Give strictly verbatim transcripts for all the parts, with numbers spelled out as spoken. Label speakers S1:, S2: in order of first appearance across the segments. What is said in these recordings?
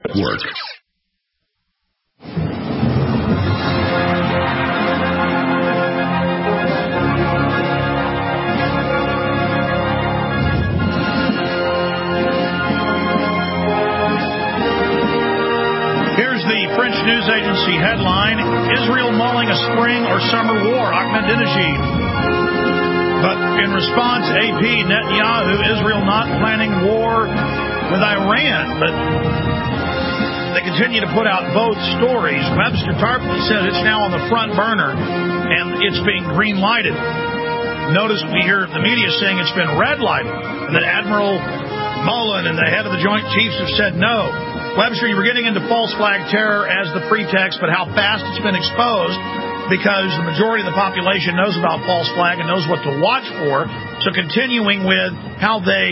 S1: Network.
S2: Here's the French news agency headline: Israel mulling a spring or summer war. Ahmadinejad. But in response, A P, Netanyahu, Israel not planning war with Iran. But they continue to put out both stories. Webster Tarpley says it's now on the front burner, and it's being green-lighted. Notice we hear the media saying it's been red-lighted, and that Admiral Mullen and the head of the Joint Chiefs have said no. Webster, you were getting into false flag terror as the pretext, but how fast it's been exposed, because the majority of the population knows about false flag and knows what to watch for. So continuing with how they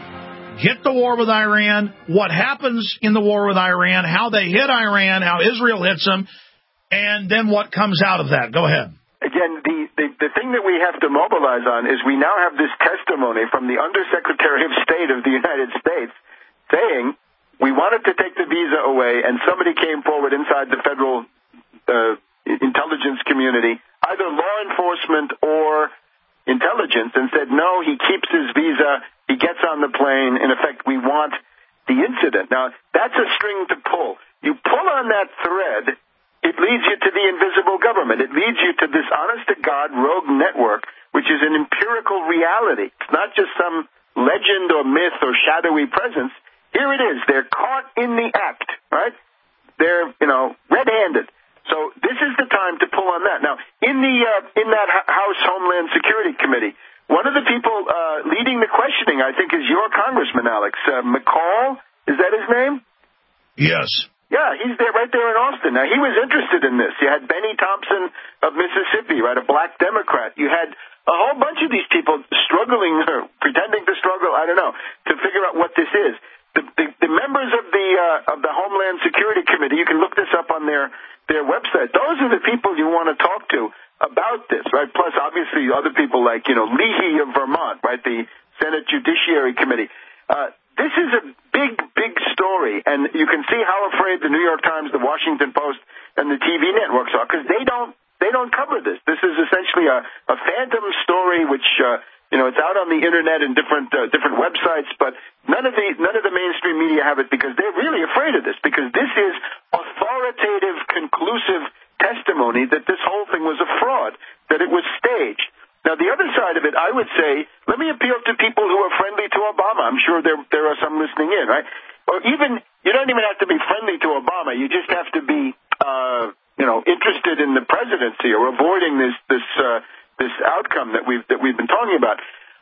S2: hit the war with Iran, what happens in the war with Iran, how they hit Iran, how Israel hits them, and then what comes out of that. Go ahead.
S3: Again, the, the, the thing that we have to mobilize on is we now have this testimony from the Undersecretary of State of the United States saying we wanted to take the visa away, and somebody came forward inside the federal uh, intelligence community, either law enforcement or intelligence, and said, no, he keeps his visa, he gets on the plane. In effect, we want the incident. Now, that's a string to pull. You pull on that thread, it leads you to the invisible government. It leads you to this honest-to-God rogue network, which is an empirical reality. It's not just some legend or myth or shadowy presence. Here it is. They're caught in the act, right? They're, you know, red-handed. So this is the time to pull on that. Now, in the uh, in that House Homeland Security Committee, one of the people uh, leading the questioning, I think, is your congressman, Alex. Uh, McCall, is that his name?
S2: Yes.
S3: Yeah, he's there, right there in Austin. Now, he was interested in this. You had Benny Thompson of Mississippi, right, a black Democrat. You had a whole bunch of these people struggling, or pretending to struggle, I don't know, to figure out what this is. The, the, the members of the uh, of the Homeland Security Committee, you can look this up on their, their website. Those are the people you want to talk to about this, right? Plus, obviously, other people like, you know, Leahy of Vermont, right, the Senate Judiciary Committee. Uh, this is a big, big story, and you can see how afraid the New York Times, the Washington Post, and the T V networks are, because they don't they don't cover this. This is essentially a, a phantom story, which uh, you know, it's out on the internet and different uh, different websites, but none of the none of the mainstream media have it because they're really afraid of this, because this is authoritative, conclusive testimony that this whole thing was a fraud, that it was staged. Now, the other side of it, I would say, let me appeal to people who are friendly to Obama. I'm sure there there are some listening in, right? Or even, you don't even have to be friendly to Obama. You just have to be, uh, you know, interested in the presidency or avoiding this this uh, this outcome that we've that we've been talking about.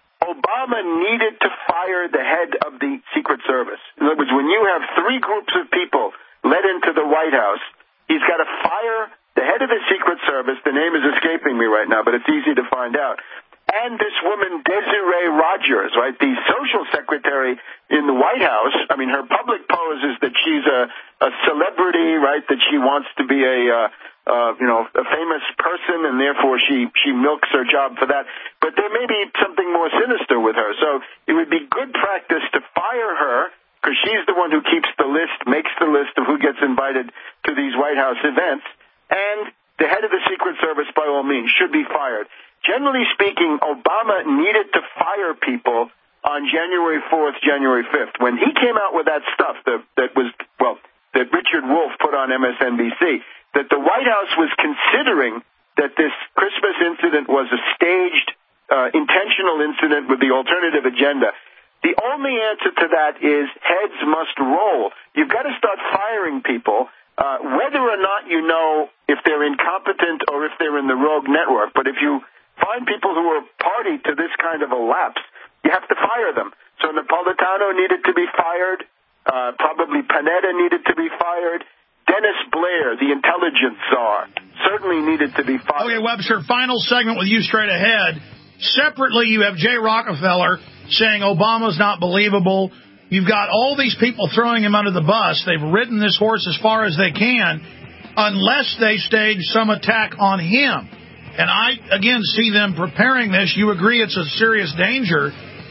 S3: Obama needed to fire the head of the Secret Service. In other words, when you have three groups of people led into the White House, he's got to fire the head of the Secret Service, the name is escaping me right now, but it's easy to find out, and this woman, Desiree Rogers, right, the social secretary in the White House. I mean, her public pose is that she's a, a celebrity, right, that she wants to be a, uh, uh, you know, a famous person, and therefore she, she milks her job for that. But there may be something more sinister with her. So it would be good practice to fire her, because she's the one who keeps the list, makes the list of who gets invited to these White House events. And the head of the Secret Service, by all means, should be fired. Generally speaking, Obama needed to fire people on January fourth, January fifth. When he came out with that stuff that, that was, well, that Richard Wolff put on M S N B C, that the White House was considering that this Christmas incident was a staged, uh, intentional incident with the alternative agenda. The only answer to that is heads must roll. You've got to start firing people. Uh, whether or not you know if they're incompetent or if they're in the rogue network, but if you find people who are party to this kind of a lapse, you have to fire them. So Napolitano needed to be fired. Uh, probably Panetta needed to be fired. Dennis Blair, the intelligence czar, certainly needed to be fired.
S2: Okay, Webster, final segment with you straight ahead. Separately, you have Jay Rockefeller saying Obama's not believable. You've got all these people throwing him under the bus. They've ridden this horse as far as they can, unless they stage some attack on him. And I, again, see them preparing this. You agree it's a serious danger.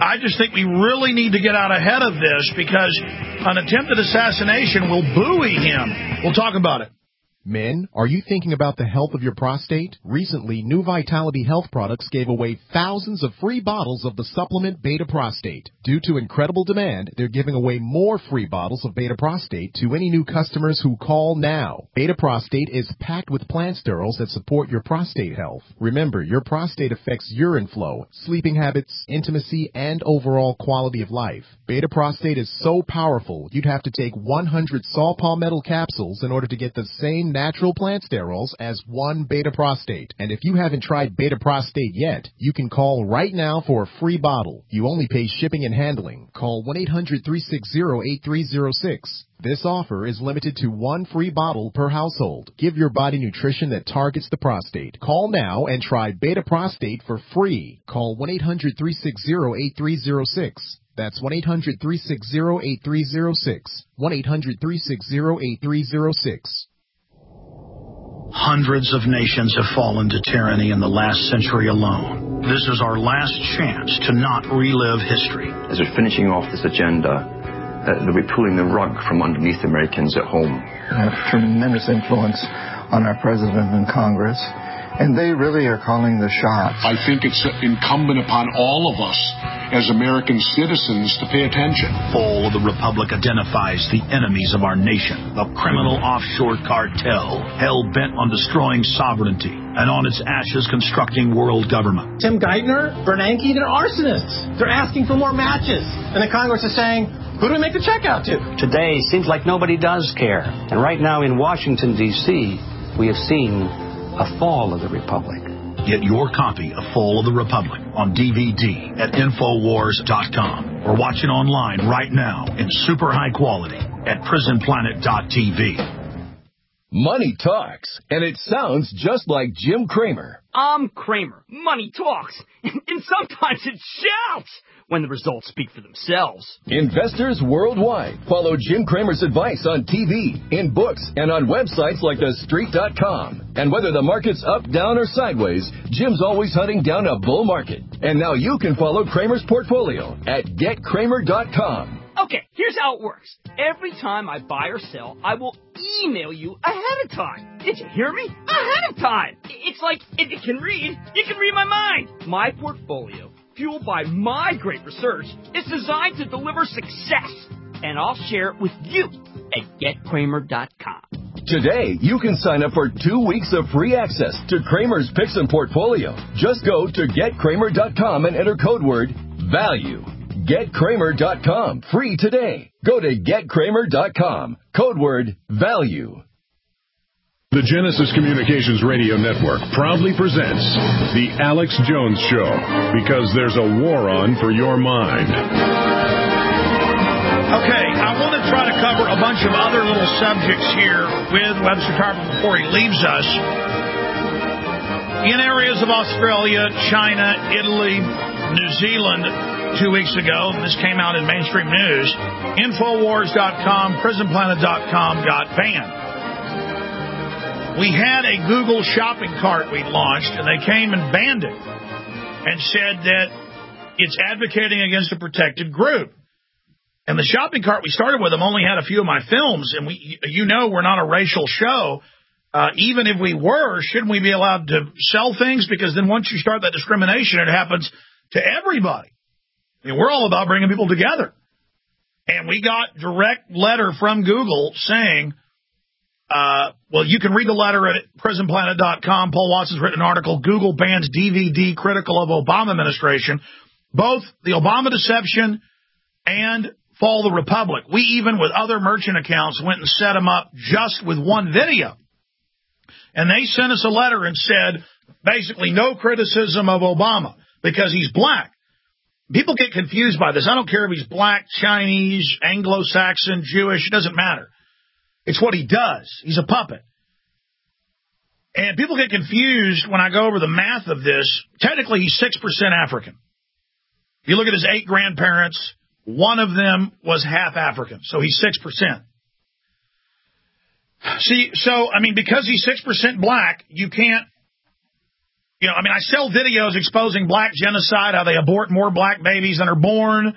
S2: I just think we really need to get out ahead of this because an attempted assassination will buoy him. We'll talk about it.
S1: Men, are you thinking about the health of your prostate? Recently, New Vitality Health Products gave away thousands of free bottles of the supplement Beta Prostate. Due to incredible demand, they're giving away more free bottles of Beta Prostate to any new customers who call now. Beta Prostate is packed with plant sterols that support your prostate health. Remember, your prostate affects urine flow, sleeping habits, intimacy, and overall quality of life. Beta Prostate is so powerful, you'd have to take one hundred saw palmetto capsules in order to get the same natural plant sterols as one Beta Prostate. And if you haven't tried Beta Prostate yet, you can call right now for a free bottle. You only pay shipping and handling. Call one eight hundred, three six zero, eight three zero six. This offer is limited to one free bottle per household. Give your body nutrition that targets the prostate. Call now and try Beta Prostate for free. Call one eight hundred, three six zero, eight three zero six. That's one eight hundred, three six zero, eight three zero six. one eight hundred, three six zero, eight three zero six.
S2: Hundreds of nations have fallen to tyranny in the last century alone. This is our last chance to not relive history.
S4: As we're finishing off this agenda, uh, they'll be pulling the rug from underneath Americans at home.
S5: They have tremendous influence on our president and Congress, and they really are calling the shots.
S6: I think it's incumbent upon all of us as American citizens to pay attention.
S2: Fall of the Republic identifies the enemies of our nation, the criminal offshore cartel, hell-bent on destroying sovereignty, and on its ashes constructing world government.
S7: Tim Geithner, Bernanke, they're arsonists. They're asking for more matches. And the Congress is saying, who do we make the check out to?
S8: Today seems like nobody does care. And right now in Washington, D C, we have seen a fall of the Republic.
S2: Get your copy of Fall of the Republic on D V D at Infowars dot com or watch it online right now in super high quality at Prison Planet dot T V.
S9: Money talks, and it sounds just like Jim Cramer.
S10: I'm Cramer. Money talks, and sometimes it shouts when the results speak for themselves.
S9: Investors worldwide follow Jim Cramer's advice on T V, in books, and on websites like the street dot com. And whether the market's up, down, or sideways, Jim's always hunting down a bull market. And now you can follow Cramer's portfolio at Get Cramer dot com.
S10: Okay, here's how it works. Every time I buy or sell, I will email you ahead of time. Did you hear me? Ahead of time. It's like, if you can read, you can read my mind. My portfolio, fueled by my great research, is designed to deliver success. And I'll share it with you at Get Cramer dot com.
S9: Today, you can sign up for two weeks of free access to Cramer's Picks and Portfolio. Just go to Get Cramer dot com and enter code word VALUE. Get Cramer dot com, free today. Go to Get Cramer dot com, code word VALUE.
S11: The Genesis Communications Radio Network proudly presents The Alex Jones Show, because there's a war on for your mind.
S2: Okay, I want to try to cover a bunch of other little subjects here with Webster Tarver before he leaves us. In areas of Australia, China, Italy, New Zealand, two weeks ago, this came out in mainstream news, Infowars dot com, Prison Planet dot com got banned. We had a Google shopping cart we launched, and they came and banned it and said that it's advocating against a protected group. And the shopping cart we started with them only had a few of my films, and we, you know we're not a racial show. Uh, even if we were, shouldn't we be allowed to sell things? Because then once you start that discrimination, it happens to everybody. I mean, we're all about bringing people together. And we got direct letter from Google saying, uh, well, you can read the letter at Prison Planet dot com. Paul Watson's written an article, Google bans D V D critical of Obama administration. Both the Obama deception and Fall of the Republic. We even, with other merchant accounts, went and set them up just with one video. And they sent us a letter and said, basically, no criticism of Obama because he's black. People get confused by this. I don't care if he's black, Chinese, Anglo-Saxon, Jewish. It doesn't matter. It's what he does. He's a puppet. And people get confused when I go over the math of this. Technically, he's six percent African. If you look at his eight grandparents, one of them was half African. So he's six percent. See, so, I mean, because he's six percent black, you can't You know, I mean, I sell videos exposing black genocide, how they abort more black babies than are born.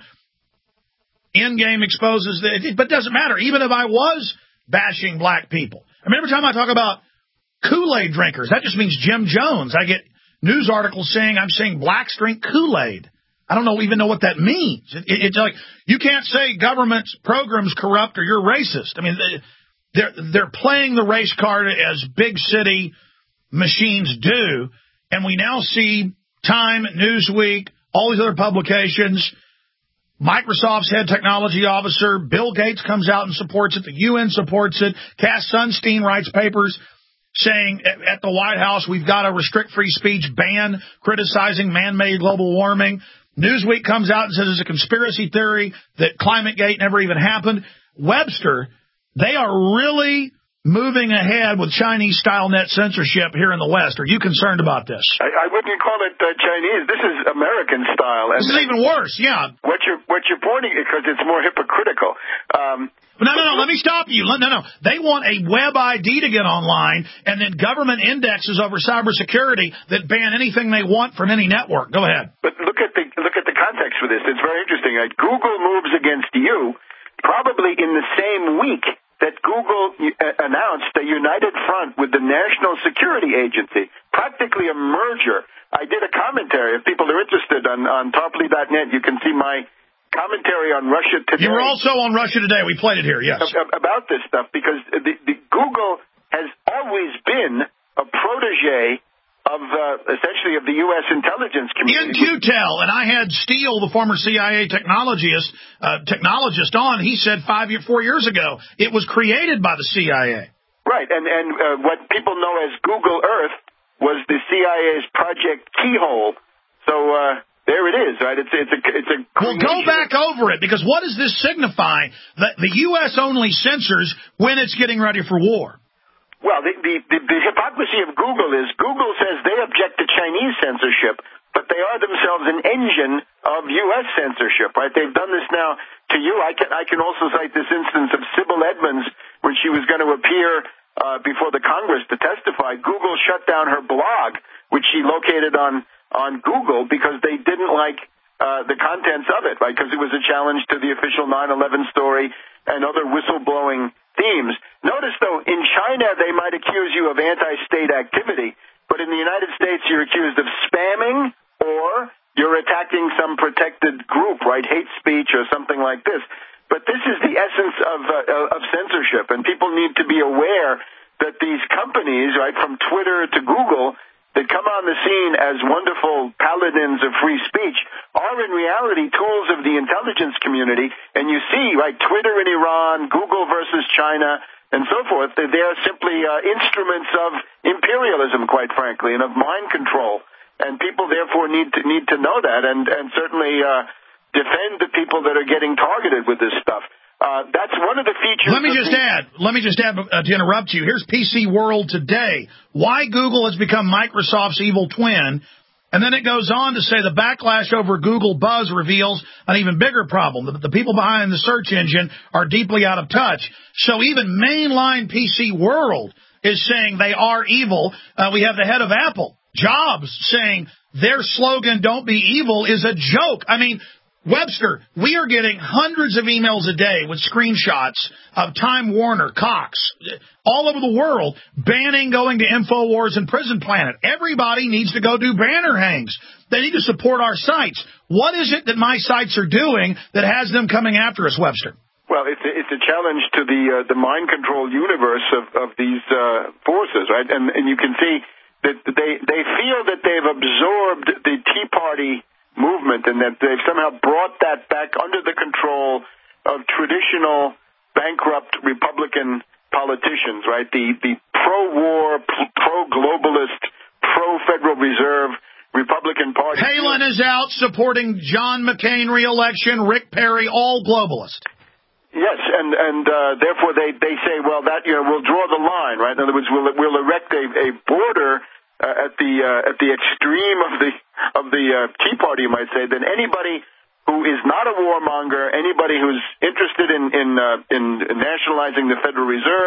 S2: Endgame exposes that, but it doesn't matter. Even if I was bashing black people. I mean, every time I talk about Kool-Aid drinkers, that just means Jim Jones. I get news articles saying I'm saying blacks drink Kool-Aid. I don't know even know what that means. It, it, it's like, you can't say government program's corrupt or you're racist. I mean, they're, they're playing the race card as big city machines do. And we now see Time, Newsweek, all these other publications, Microsoft's head technology officer, Bill Gates comes out and supports it. The U N supports it. Cass Sunstein writes papers saying at, at the White House, we've got to restrict free speech, ban criticizing man-made global warming. Newsweek comes out and says it's a conspiracy theory that ClimateGate never even happened. Webster, they are really moving ahead with Chinese-style net censorship here in the West. Are you concerned about this?
S3: I, I wouldn't call it uh, Chinese. This is American style. And,
S2: this is even worse, yeah.
S3: What you're, what you're pointing, because it's more hypocritical. Um,
S2: no, no, no, let me stop you. No, no. They want a web I D to get online, and then government indexes over cybersecurity that ban anything they want from any network. Go ahead.
S3: But look at the look at the context for this. It's very interesting. Right? Google moves against you probably in the same week that Google announced a united front with the National Security Agency, practically a merger. I did a commentary. If people are interested on, on Tarpley dot net, you can see my commentary on Russia Today.
S2: You were also on Russia Today. We played it here, yes.
S3: About this stuff, because the, the Google has always been a protege of uh, essentially of the U S intelligence community.
S2: In Q-Tel, and I had Steele, the former C I A technologist, uh, technologist on. He said five, four years ago it was created by the C I A.
S3: Right, and and uh, what people know as Google Earth was the C I A's Project Keyhole. So. Uh, There it is, right? It's it's a it's a.
S2: Well, go back over it, because what does this signify? That the U S only censors when it's getting ready for war.
S3: Well, the, the the the hypocrisy of Google is Google says they object to Chinese censorship, but they are themselves an engine of U S censorship, right? They've done this now to you. I can I can also cite this instance of Sybil Edmonds when she was going to appear uh, before the Congress to testify. Google shut down her blog, which she located on. on Google because they didn't like uh, the contents of it, right? Because it was a challenge to the official nine eleven story and other whistleblowing themes. Notice, though, in China, they might accuse you of anti-state activity, but in the United States, you're accused of spamming or you're attacking some protected group, right? Hate speech or something like this. But this is the essence of, uh, of censorship, and people need to be aware that these companies, right, from Twitter to Google, that come on the scene as wonderful paladins of free speech are in reality tools of the intelligence community. And you see, right, Twitter in Iran, Google versus China, and so forth, they're simply uh, instruments of imperialism, quite frankly, and of mind control. And people, therefore, need to need to know that and, and certainly uh, defend the people that are getting targeted with this stuff. Uh, that's one of the features.
S2: Let me just the- add, let me just add uh, to interrupt you. Here's P C World Today. Why Google has become Microsoft's evil twin. And then it goes on to say the backlash over Google Buzz reveals an even bigger problem. The, the people behind the search engine are deeply out of touch. So even mainline P C World is saying they are evil. Uh, we have the head of Apple, Jobs, saying their slogan, "Don't be evil," is a joke. I mean, Webster, we are getting hundreds of emails a day with screenshots of Time Warner, Cox, all over the world, banning going to InfoWars and Prison Planet. Everybody needs to go do banner hangs. They need to support our sites. What is it that my sites are doing that has them coming after us, Webster?
S3: Well, it's a, it's a challenge to the uh, the mind control universe of, of these uh, forces, right? And, and you can see that they, they feel that they've absorbed the Tea Party movement and that they've somehow brought that back under the control of traditional bankrupt Republican politicians, right? The the pro-war, pro-globalist, pro-Federal Reserve Republican Party.
S2: Palin is out supporting John McCain re-election, Rick Perry, all globalist.
S3: Yes, and and uh, therefore they, they say, well, that you know we'll draw the line, right? In other words, we'll we'll erect a, a border uh, at the uh, at the extreme of the of the uh, Tea Party, you might say, then anybody who is not a warmonger, anybody who's interested in in, uh, in nationalizing the Federal Reserve,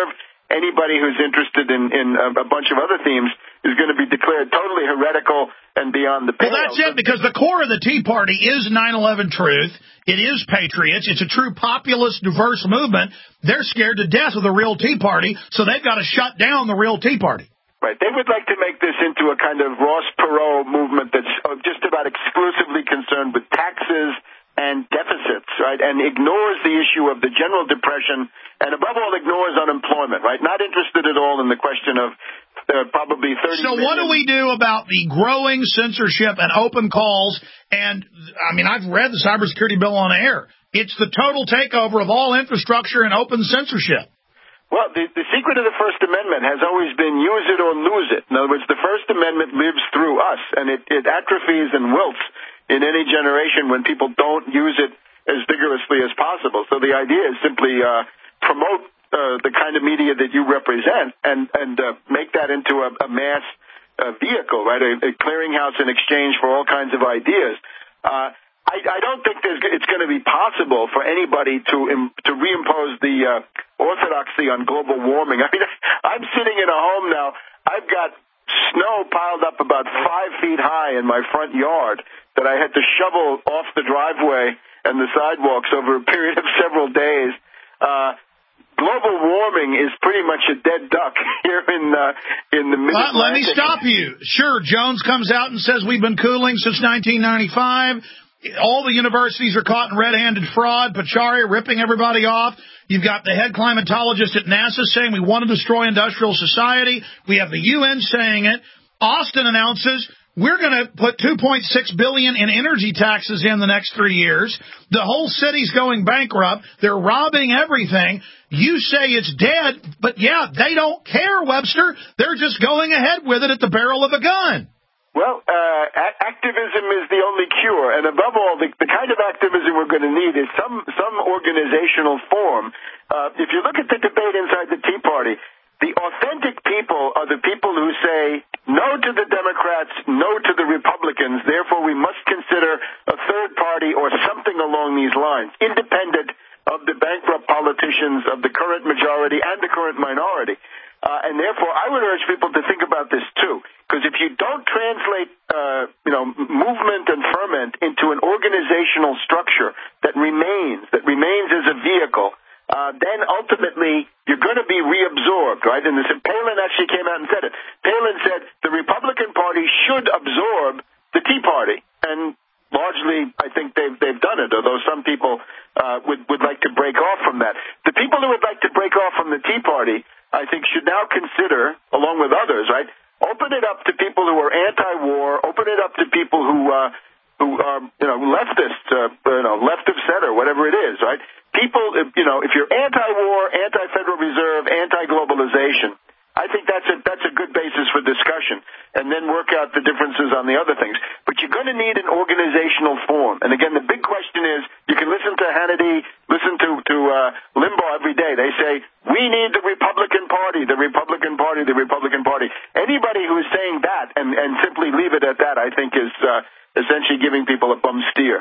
S3: anybody who's interested in, in a, a bunch of other themes is going to be declared totally heretical and beyond the pale.
S2: Well, that's it, because the core of the Tea Party is nine eleven truth. It is patriots. It's a true populist, diverse movement. They're scared to death of the real Tea Party, so they've got to shut down the real Tea Party.
S3: Right. They would like to make this into a kind of Ross Perot movement that's just about exclusively concerned with taxes and deficits, right, and ignores the issue of the general depression and, above all, ignores unemployment, right, not interested at all in the question of uh, probably thirty
S2: So
S3: million.
S2: what do we do about the growing censorship and open calls? And, I mean, I've read the cybersecurity bill on air. It's the total takeover of all infrastructure and open censorship.
S3: Well, the, the secret of the First Amendment has always been use it or lose it. In other words, the First Amendment lives through us, and it, it atrophies and wilts in any generation when people don't use it as vigorously as possible. So the idea is simply uh, promote uh, the kind of media that you represent and, and uh, make that into a, a mass uh, vehicle, right, a, a clearinghouse in exchange for all kinds of ideas. Uh, I, I don't think there's, it's going to be possible for anybody to im, to reimpose the uh, orthodoxy on global warming. I mean, I'm sitting in a home now. I've got snow piled up about five feet high in my front yard that I had to shovel off the driveway and the sidewalks over a period of several days. Uh, global warming is pretty much a dead duck here in uh, in the mid-Atlantic.
S2: Let me stop you. Sure, Jones comes out and says we've been cooling since nineteen ninety-five. All the universities are caught in red-handed fraud. Pachauri ripping everybody off. You've got the head climatologist at NASA saying we want to destroy industrial society. We have the U N saying it. Austin announces we're going to put two point six billion dollars in energy taxes in the next three years. The whole city's going bankrupt. They're robbing everything. You say it's dead, but, yeah, they don't care, Webster. They're just going ahead with it at the barrel of a gun.
S3: Well, uh, a- activism is the only cure, and above all, the, the kind of activism we're going to need is some some organizational form. Uh, if you look at the debate inside the Tea Party, the authentic people are the people who say no to the Democrats, no to the Republicans, therefore we must consider a third party or something along these lines, independent of the bankrupt politicians of the current majority and the current minority. Uh, and therefore, I would urge people to think about this, too, because if you don't translate, uh, you know, movement and ferment into an organizational structure that remains, that remains as a vehicle, uh, then ultimately you're going to be reabsorbed, right? And this, Palin actually came out and said it. Palin said the Republican Party should absorb the Tea Party, and largely, I think they've they've done it, although some people uh, would, would like to break off from that. The people who would like to break off from the Tea Party, I think, should now consider, along with others, right, open it up to people who are anti-war, open it up to people who uh, who are, you know, leftists, uh, you know, left of center, whatever it is, right? People, you know, if you're anti-war, anti-Federal Reserve, anti-globalization, I think that's a that's a good basis for discussion, and then work out the differences on the other things. But you're going to need an organizational form. And again, the big question is, you can listen to Hannity, listen to to uh, Limbaugh every day. They say we need the Republican Party, the Republican Party, the Republican Party. Anybody who is saying that and and simply leave it at that, I think, is uh, essentially giving people a bum steer.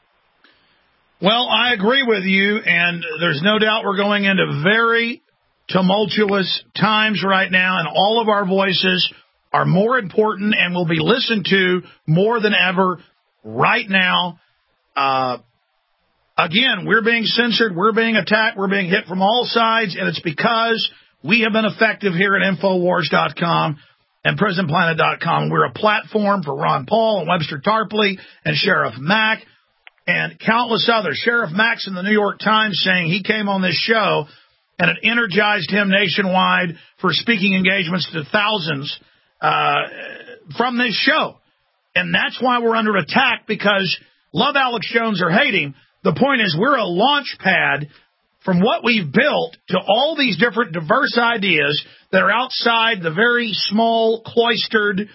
S2: Well, I agree with you, and there's no doubt we're going into very tumultuous times right now, and all of our voices are more important and will be listened to more than ever right now. Uh, again, we're being censored, we're being attacked, we're being hit from all sides, and it's because we have been effective here at Infowars dot com and Prison Planet dot com. We're a platform for Ron Paul and Webster Tarpley and Sheriff Mack and countless others. Sheriff Mack's in the New York Times saying he came on this show and it energized him nationwide for speaking engagements to thousands uh, from this show. And that's why we're under attack, because love Alex Jones or hate him. The point is we're a launch pad from what we've built to all these different diverse ideas that are outside the very small, cloistered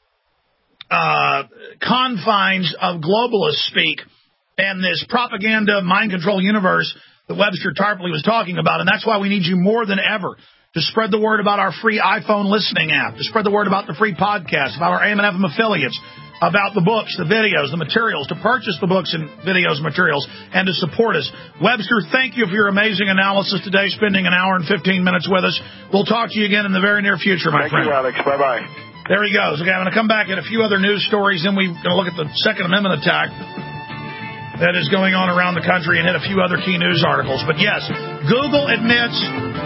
S2: uh, confines of globalist speak and this propaganda, mind control universe that Webster Tarpley was talking about. And that's why we need you more than ever to spread the word about our free iPhone listening app, to spread the word about the free podcast, about our A M and F M affiliates, about the books, the videos, the materials, to purchase the books and videos and materials, and to support us. Webster, thank you for your amazing analysis today, spending an hour and fifteen minutes with us. We'll talk to you again in the very near future, my
S3: thank
S2: friend.
S3: Thank you, Alex. Bye-bye.
S2: There he goes. Okay, I'm going to come back at a few other news stories, then we're going to look at the Second Amendment attack that is going on around the country and hit a few other key news articles. But yes, Google admits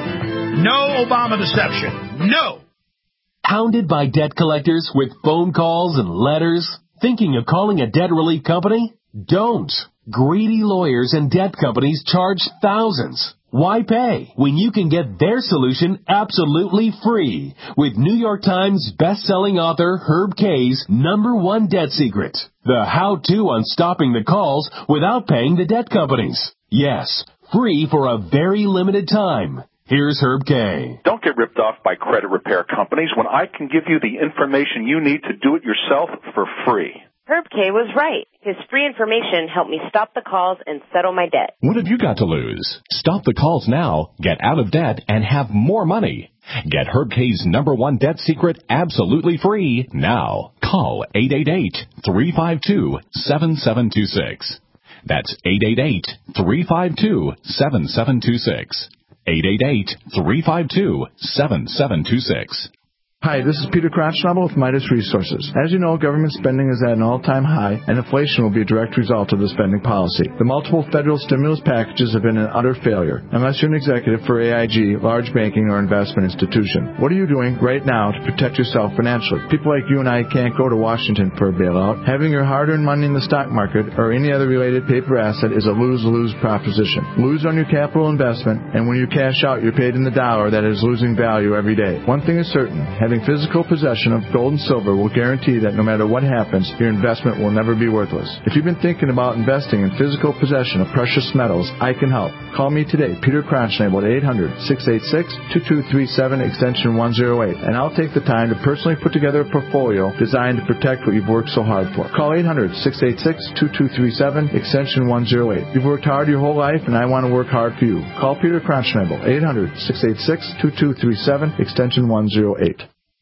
S2: no Obama deception. No.
S12: Hounded by debt collectors with phone calls and letters? Thinking of calling a debt relief company? Don't. Greedy lawyers and debt companies charge thousands. Why pay when you can get their solution absolutely free with New York Times best-selling author Herb Kay's number one debt secret, the how-to on stopping the calls without paying the debt companies. Yes, free for a very limited time. Here's Herb Kay.
S13: Don't get ripped off by credit repair companies when I can give you the information you need to do it yourself for free.
S14: Herb Kay was right. His free information helped me stop the calls and settle my debt.
S15: What have you got to lose? Stop the calls now, get out of debt, and have more money. Get Herb Kay's number one debt secret absolutely free now. Call eight eight eight, three five two, seven seven two six. That's eight eight eight, three five two, seven seven two six. eight eight eight, three five two, seven seven two six.
S5: Hi, this is Peter Crotchnobble with Midas Resources. As you know, government spending is at an all-time high, and inflation will be a direct result of the spending policy. The multiple federal stimulus packages have been an utter failure, unless you're an executive for A I G, large banking or investment institution. What are you doing right now to protect yourself financially? People like you and I can't go to Washington for a bailout. Having your hard-earned money in the stock market or any other related paper asset is a lose-lose proposition. Lose on your capital investment, and when you cash out, you're paid in the dollar that is losing value every day. One thing is certain. Having physical possession of gold and silver will guarantee that no matter what happens, your investment will never be worthless. If you've been thinking about investing in physical possession of precious metals, I can help. Call me today, Peter Crotchnable, at eight hundred, six eight six, two two three seven, extension one oh eight, and I'll take the time to personally put together a portfolio designed to protect what you've worked so hard for. Call eight hundred, six eight six, two two three seven, extension one oh eight. You've worked hard your whole life, and I want to work hard for you. Call Peter Crotchnable, eight hundred, six eight six, two two three seven, extension one oh eight.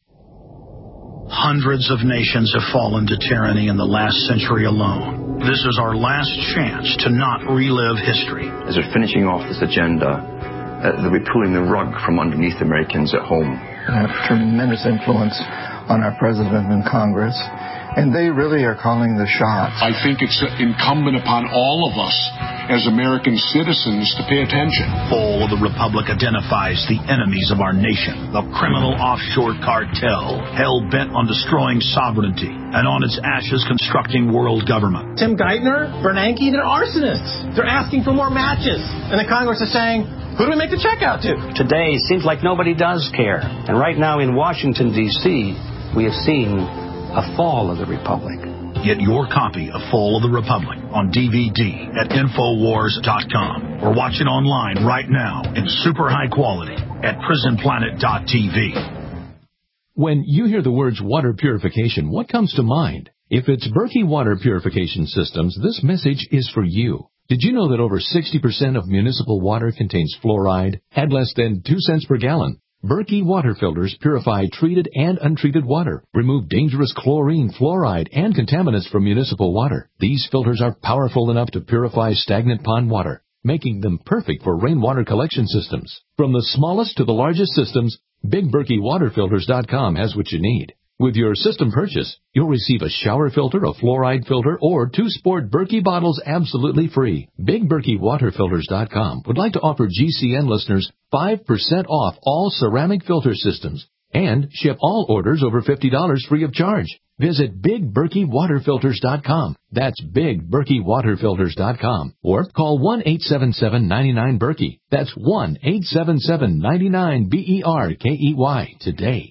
S2: Hundreds of nations have fallen to tyranny in the last century alone. This is our last chance to not relive history.
S4: As they're finishing off this agenda, uh, they'll be pulling the rug from underneath Americans at home.
S5: I have tremendous influence on our president and Congress, and they really are calling the shots.
S6: I think it's incumbent upon all of us as American citizens to pay attention.
S2: Fall of the Republic identifies the enemies of our nation, the criminal offshore cartel, hell-bent on destroying sovereignty, and on its ashes constructing world government.
S7: Tim Geithner, Bernanke, they're arsonists. They're asking for more matches. And the Congress is saying, who do we make the check out to?
S8: Today, it seems like nobody does care. And right now in Washington, D C, we have seen a fall of the Republic.
S2: Get your copy of Fall of the Republic on D V D at Infowars dot com or watch it online right now in super high quality at Prison Planet dot T V.
S16: When you hear the words water purification, what comes to mind? If it's Berkey Water Purification Systems, this message is for you. Did you know that over sixty percent of municipal water contains fluoride at less than two cents per gallon? Berkey water filters purify treated and untreated water, remove dangerous chlorine, fluoride, and contaminants from municipal water. These filters are powerful enough to purify stagnant pond water, making them perfect for rainwater collection systems. From the smallest to the largest systems, Big Berkey Water Filters dot com has what you need. With your system purchase, you'll receive a shower filter, a fluoride filter, or two sport Berkey bottles absolutely free. Big Berkey Water Filters dot com would like to offer G C N listeners five percent off all ceramic filter systems and ship all orders over fifty dollars free of charge. Visit Big Berkey Water Filters dot com. That's Big Berkey Water Filters dot com. Or call one eight seven seven, nine nine, Berkey. That's one eight seven seven, nine nine, B E R K E Y today.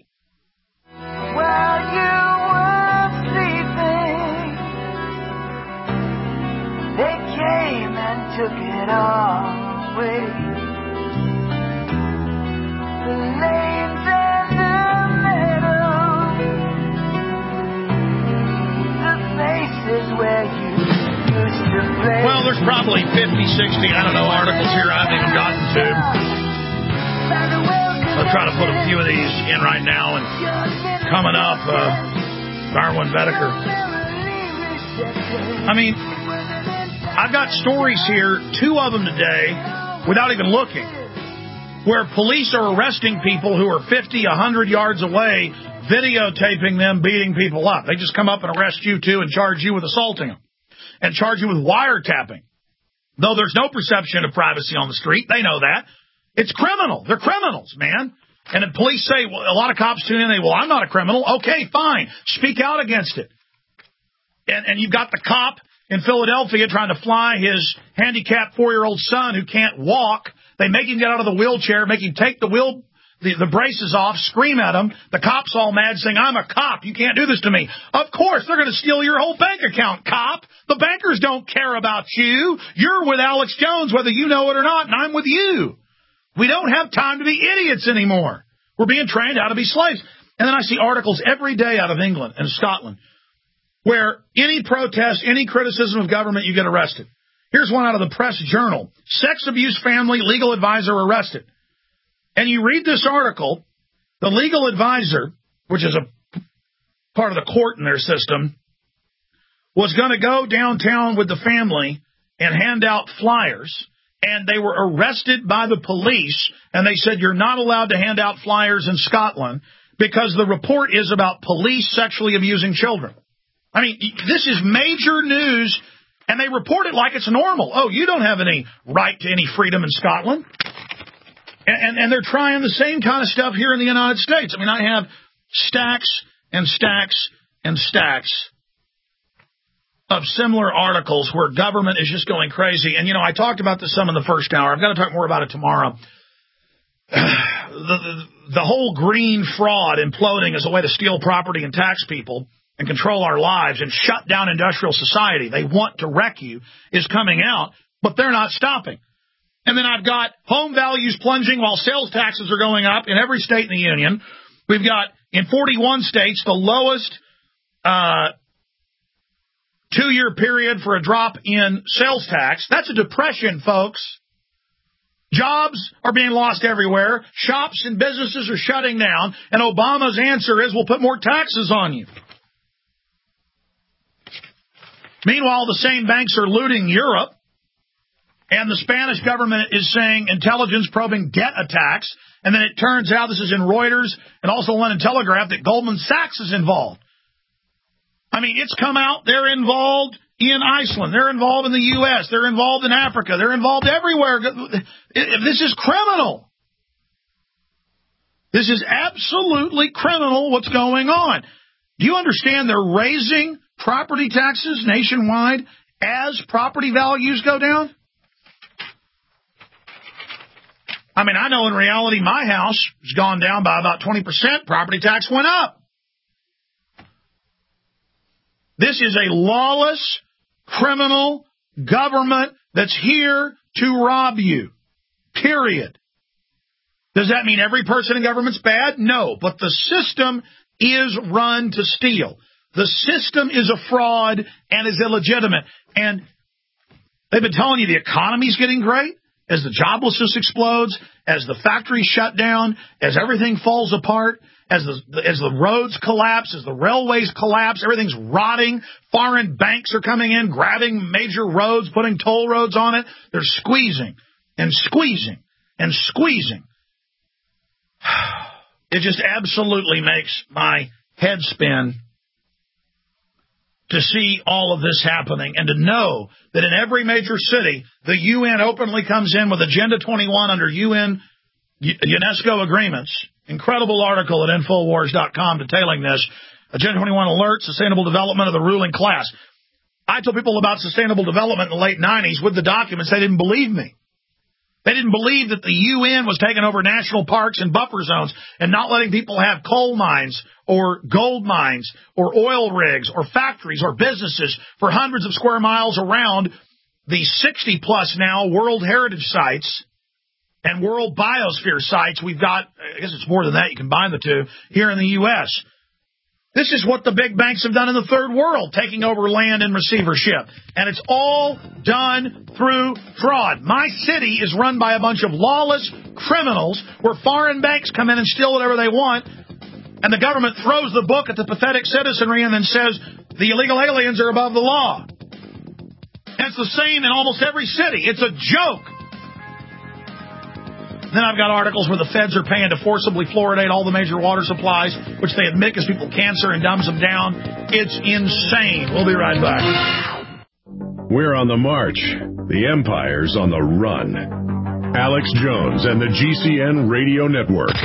S17: Took it all away. The names and the medals, the places where you used to play.
S2: Well, there's probably fifty, sixty, I don't know, articles here I haven't even gotten to. I'll try to put a few of these in right now. And coming up, uh, Darwin Bedecker I mean, I've got stories here, two of them today, without even looking, where police are arresting people who are fifty, one hundred yards away, videotaping them beating people up. They just come up and arrest you, too, and charge you with assaulting them and charge you with wiretapping. Though there's no perception of privacy on the street. They know that. It's criminal. They're criminals, man. And the police say, well, a lot of cops tune in, they, well, I'm not a criminal. Okay, fine. Speak out against it. And, and you've got the cop in Philadelphia trying to fly his handicapped four-year-old son who can't walk. They make him get out of the wheelchair, make him take the wheel, the, the braces off, scream at him. The cop's all mad saying, I'm a cop. You can't do this to me. Of course, they're going to steal your whole bank account, cop. The bankers don't care about you. You're with Alex Jones, whether you know it or not, and I'm with you. We don't have time to be idiots anymore. We're being trained how to be slaves. And then I see articles every day out of England and Scotland where any protest, any criticism of government, you get arrested. Here's one out of the Press Journal. Sex abuse family legal advisor arrested. And you read this article, the legal advisor, which is a part of the court in their system, was going to go downtown with the family and hand out flyers. And they were arrested by the police, and they said, you're not allowed to hand out flyers in Scotland because the report is about police sexually abusing children. I mean, this is major news, and they report it like it's normal. Oh, you don't have any right to any freedom in Scotland. And, and, and they're trying the same kind of stuff here in the United States. I mean, I have stacks and stacks and stacks of similar articles where government is just going crazy. And, you know, I talked about this some in the first hour. I've got to talk more about it tomorrow. the, the, the whole green fraud imploding as a way to steal property and tax people and control our lives and shut down industrial society. They want to wreck you is coming out, but they're not stopping. And then I've got home values plunging while sales taxes are going up in every state in the union. We've got, in forty-one states, the lowest uh two-year period for a drop in sales tax. That's a depression, folks. Jobs are being lost everywhere. Shops and businesses are shutting down. And Obama's answer is, we'll put more taxes on you. Meanwhile, the same banks are looting Europe. And the Spanish government is saying intelligence probing debt attacks. And then it turns out, this is in Reuters and also London Telegraph, that Goldman Sachs is involved. I mean, it's come out, they're involved in Iceland, they're involved in the U S, they're involved in Africa, they're involved everywhere. This is criminal. This is absolutely criminal what's going on. Do you understand they're raising property taxes nationwide as property values go down? I mean, I know in reality my house has gone down by about twenty percent. Property tax went up. This is a lawless, criminal government that's here to rob you, period. Does that mean every person in government's bad? No, but the system is run to steal. The system is a fraud and is illegitimate. And they've been telling you the economy's getting great as the joblessness explodes, as the factories shut down, as everything falls apart. As the as the roads collapse, as the railways collapse, everything's rotting. Foreign banks are coming in, grabbing major roads, putting toll roads on it. They're squeezing and squeezing and squeezing. It just absolutely makes my head spin to see all of this happening and to know that in every major city, the U N openly comes in with Agenda twenty-one under U N UNESCO agreements. Incredible article at Infowars dot com detailing this. Agenda twenty-one alerts sustainable development of the ruling class. I told people about sustainable development in the late nineties with the documents. They didn't believe me. They didn't believe that the U N was taking over national parks and buffer zones and not letting people have coal mines or gold mines or oil rigs or factories or businesses for hundreds of square miles around the sixty plus now World Heritage Sites and World Biosphere Sites. We've got, I guess it's more than that, you combine the two, here in the U S This is what the big banks have done in the third world, taking over land in receivership. And it's all done through fraud. My city is run by a bunch of lawless criminals where foreign banks come in and steal whatever they want. And the government throws the book at the pathetic citizenry and then says, the illegal aliens are above the law. And it's the same in almost every city. It's a joke. Then I've got articles where the feds are paying to forcibly fluoridate all the major water supplies, which they admit gives people cancer and dumbs them down. It's insane. We'll be right back.
S11: We're on the march. The empire's on the run. Alex Jones and the G C N Radio Network.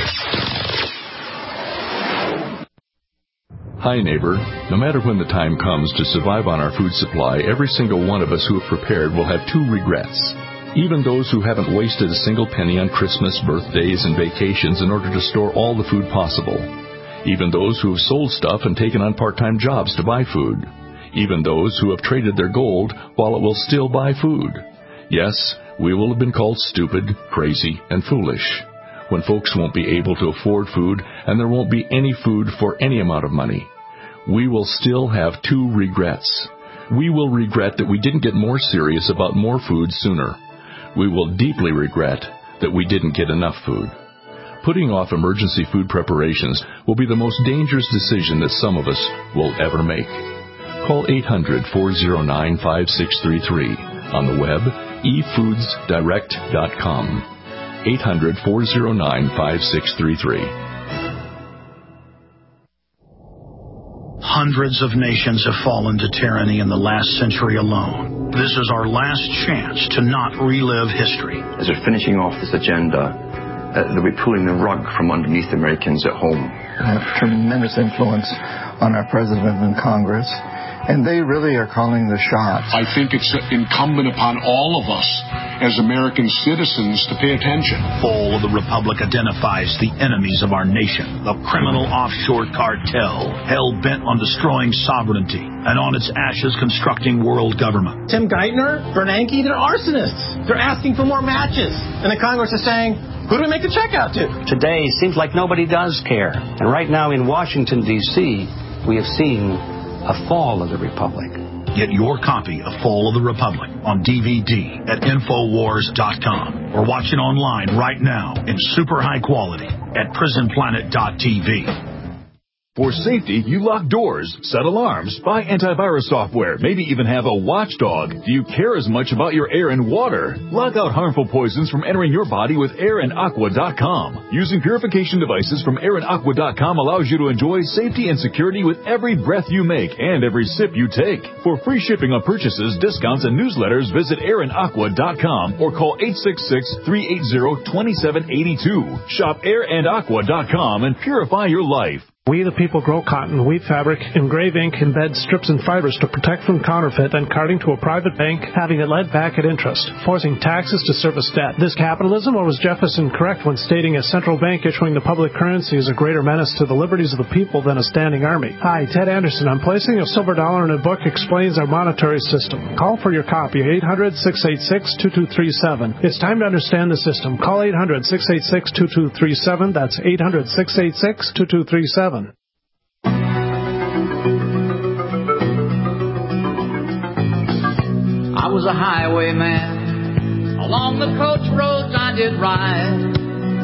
S16: Hi, neighbor. No matter when the time comes to survive on our food supply, every single one of us who have prepared will have two regrets. Even those who haven't wasted a single penny on Christmas, birthdays, and vacations in order to store all the food possible. Even those who have sold stuff and taken on part-time jobs to buy food. Even those who have traded their gold while it will still buy food. Yes, we will have been called stupid, crazy, and foolish. When folks won't be able to afford food and there won't be any food for any amount of money. We will still have two regrets. We will regret that we didn't get more serious about more food sooner. We will deeply regret that we didn't get enough food. Putting off emergency food preparations will be the most dangerous decision that some of us will ever make. Call eight hundred, four oh nine, five six three three. On the web, e foods direct dot com. eight hundred, four oh nine, five six three three.
S2: Hundreds of nations have fallen to tyranny in the last century alone. This is our last chance to not relive history.
S4: As we're finishing off this agenda, uh, that we're pulling the rug from underneath Americans at home.
S5: They have tremendous influence on our president and Congress, and they really are calling the shots.
S6: I think it's incumbent upon all of us as American citizens to pay attention.
S2: Fall of the Republic identifies the enemies of our nation, the criminal offshore cartel, hell-bent on destroying sovereignty, and on its ashes constructing world government.
S7: Tim Geithner, Bernanke, they're arsonists. They're asking for more matches. And the Congress is saying, who do we make the check out to?
S8: Today seems like nobody does care. And right now in Washington, D C, we have seen a fall of the Republic.
S2: Get your copy of Fall of the Republic on D V D at Infowars dot com or watch it online right now in super high quality at Prison Planet dot T V.
S18: For safety, you lock doors, set alarms, buy antivirus software, maybe even have a watchdog. Do you care as much about your air and water? Lock out harmful poisons from entering your body with air and aqua dot com. Using purification devices from air and aqua dot com allows you to enjoy safety and security with every breath you make and every sip you take. For free shipping on purchases, discounts, and newsletters, visit air and aqua dot com or call eight six six, three eight zero, two seven eight two. Shop air and aqua dot com and purify your life.
S19: We the people grow cotton, weave fabric, engrave ink, embed strips and fibers to protect from counterfeit and carting to a private bank, having it led back at interest, forcing taxes to service debt. This capitalism, or was Jefferson correct when stating a central bank issuing the public currency is a greater menace to the liberties of the people than a standing army? Hi, Ted Anderson. I'm placing a silver dollar in a book explains our monetary system. Call for your copy, eight hundred, six eight six, two two three seven. It's time to understand the system. Call eight hundred, six eight six, two two three seven. That's eight hundred, six eight six, two two three seven.
S20: I was a highwayman. Along the coach roads I did ride,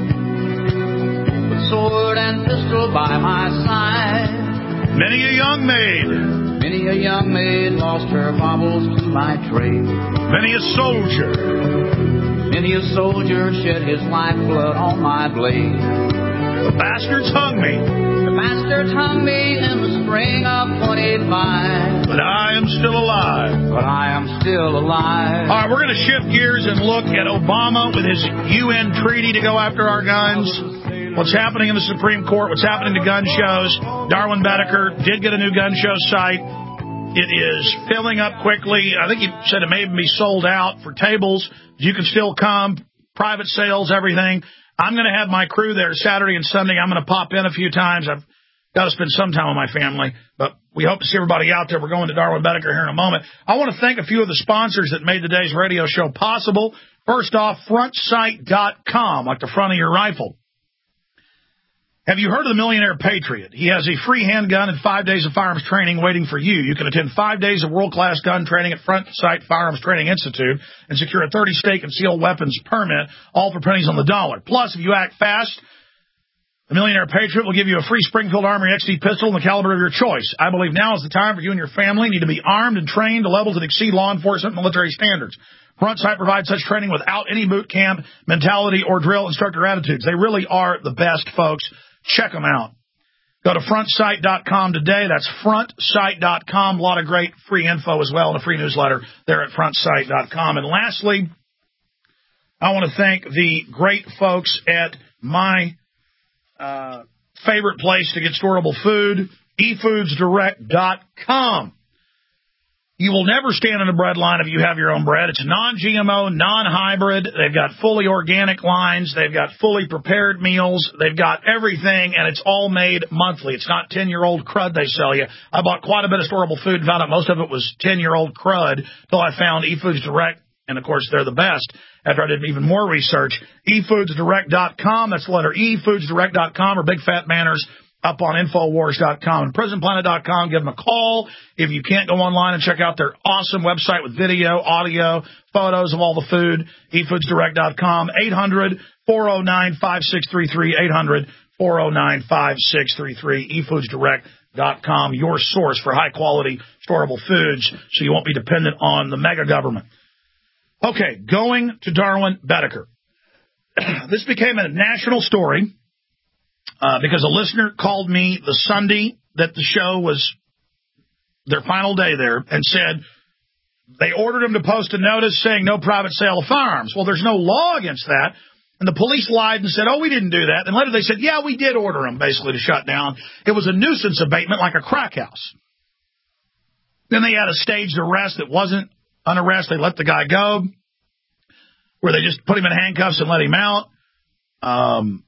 S20: with sword and pistol by my side.
S2: Many a young maid.
S20: Many a young maid lost her baubles to my trade.
S2: Many a soldier.
S20: Many a soldier shed his lifeblood on my blade.
S2: The bastards hung me.
S20: The bastards hung me in the spring of twenty-five.
S2: But I am still alive.
S20: But I am still alive.
S2: All right, we're going to shift gears and look at Obama with his U N treaty to go after our guns. What's happening in the Supreme Court, what's happening to gun shows. Darwin Bedecker did get a new gun show site. It is filling up quickly. I think he said it may even be sold out for tables. You can still come, private sales, everything. I'm going to have my crew there Saturday and Sunday. I'm going to pop in a few times. I've got to spend some time with my family, but we hope to see everybody out there. We're going to Darwin Bedecker here in a moment. I want to thank a few of the sponsors that made today's radio show possible. First off, front sight dot com, like the front of your rifle. Have you heard of the Millionaire Patriot? He has a free handgun and five days of firearms training waiting for you. You can attend five days of world-class gun training at Front Sight Firearms Training Institute and secure a thirty state concealed weapons permit, all for pennies on the dollar. Plus, if you act fast, The Millionaire Patriot will give you a free Springfield Armory X D pistol in the caliber of your choice. I believe now is the time for you and your family need to be armed and trained to levels that exceed law enforcement and military standards. Front Sight provides such training without any boot camp mentality or drill instructor attitudes. They really are the best, folks. Check them out. Go to front sight dot com today. That's front sight dot com. A lot of great free info as well and a free newsletter there at front sight dot com. And lastly, I want to thank the great folks at my uh, favorite place to get storable food, e foods direct dot com. You will never stand in the bread line if you have your own bread. It's non-G M O, non-hybrid. They've got fully organic lines. They've got fully prepared meals. They've got everything, and it's all made monthly. It's not ten-year-old crud they sell you. I bought quite a bit of storable food and found out most of it was ten-year-old crud until I found eFoods Direct, and, of course, they're the best. After I did even more research, e foods direct dot com. That's the letter E, foods direct dot com, or big fat banners up on infowars dot com and prison planet dot com. Give them a call if you can't go online and check out their awesome website with video, audio, photos of all the food, e foods direct dot com, eight hundred, four oh nine, five six three three, eight hundred, four oh nine, five six three three, e foods direct dot com, your source for high-quality, storable foods so you won't be dependent on the mega government. Okay, going to Darwin Bedecker. This became a national story. Uh, because a listener called me the Sunday that the show was their final day there and said they ordered him to post a notice saying no private sale of firearms. Well, there's no law against that. And the police lied and said, oh, we didn't do that. And later they said, yeah, we did order him basically to shut down. It was a nuisance abatement like a crack house. Then they had a staged arrest that wasn't an arrest. They let the guy go, where they just put him in handcuffs and let him out. Um...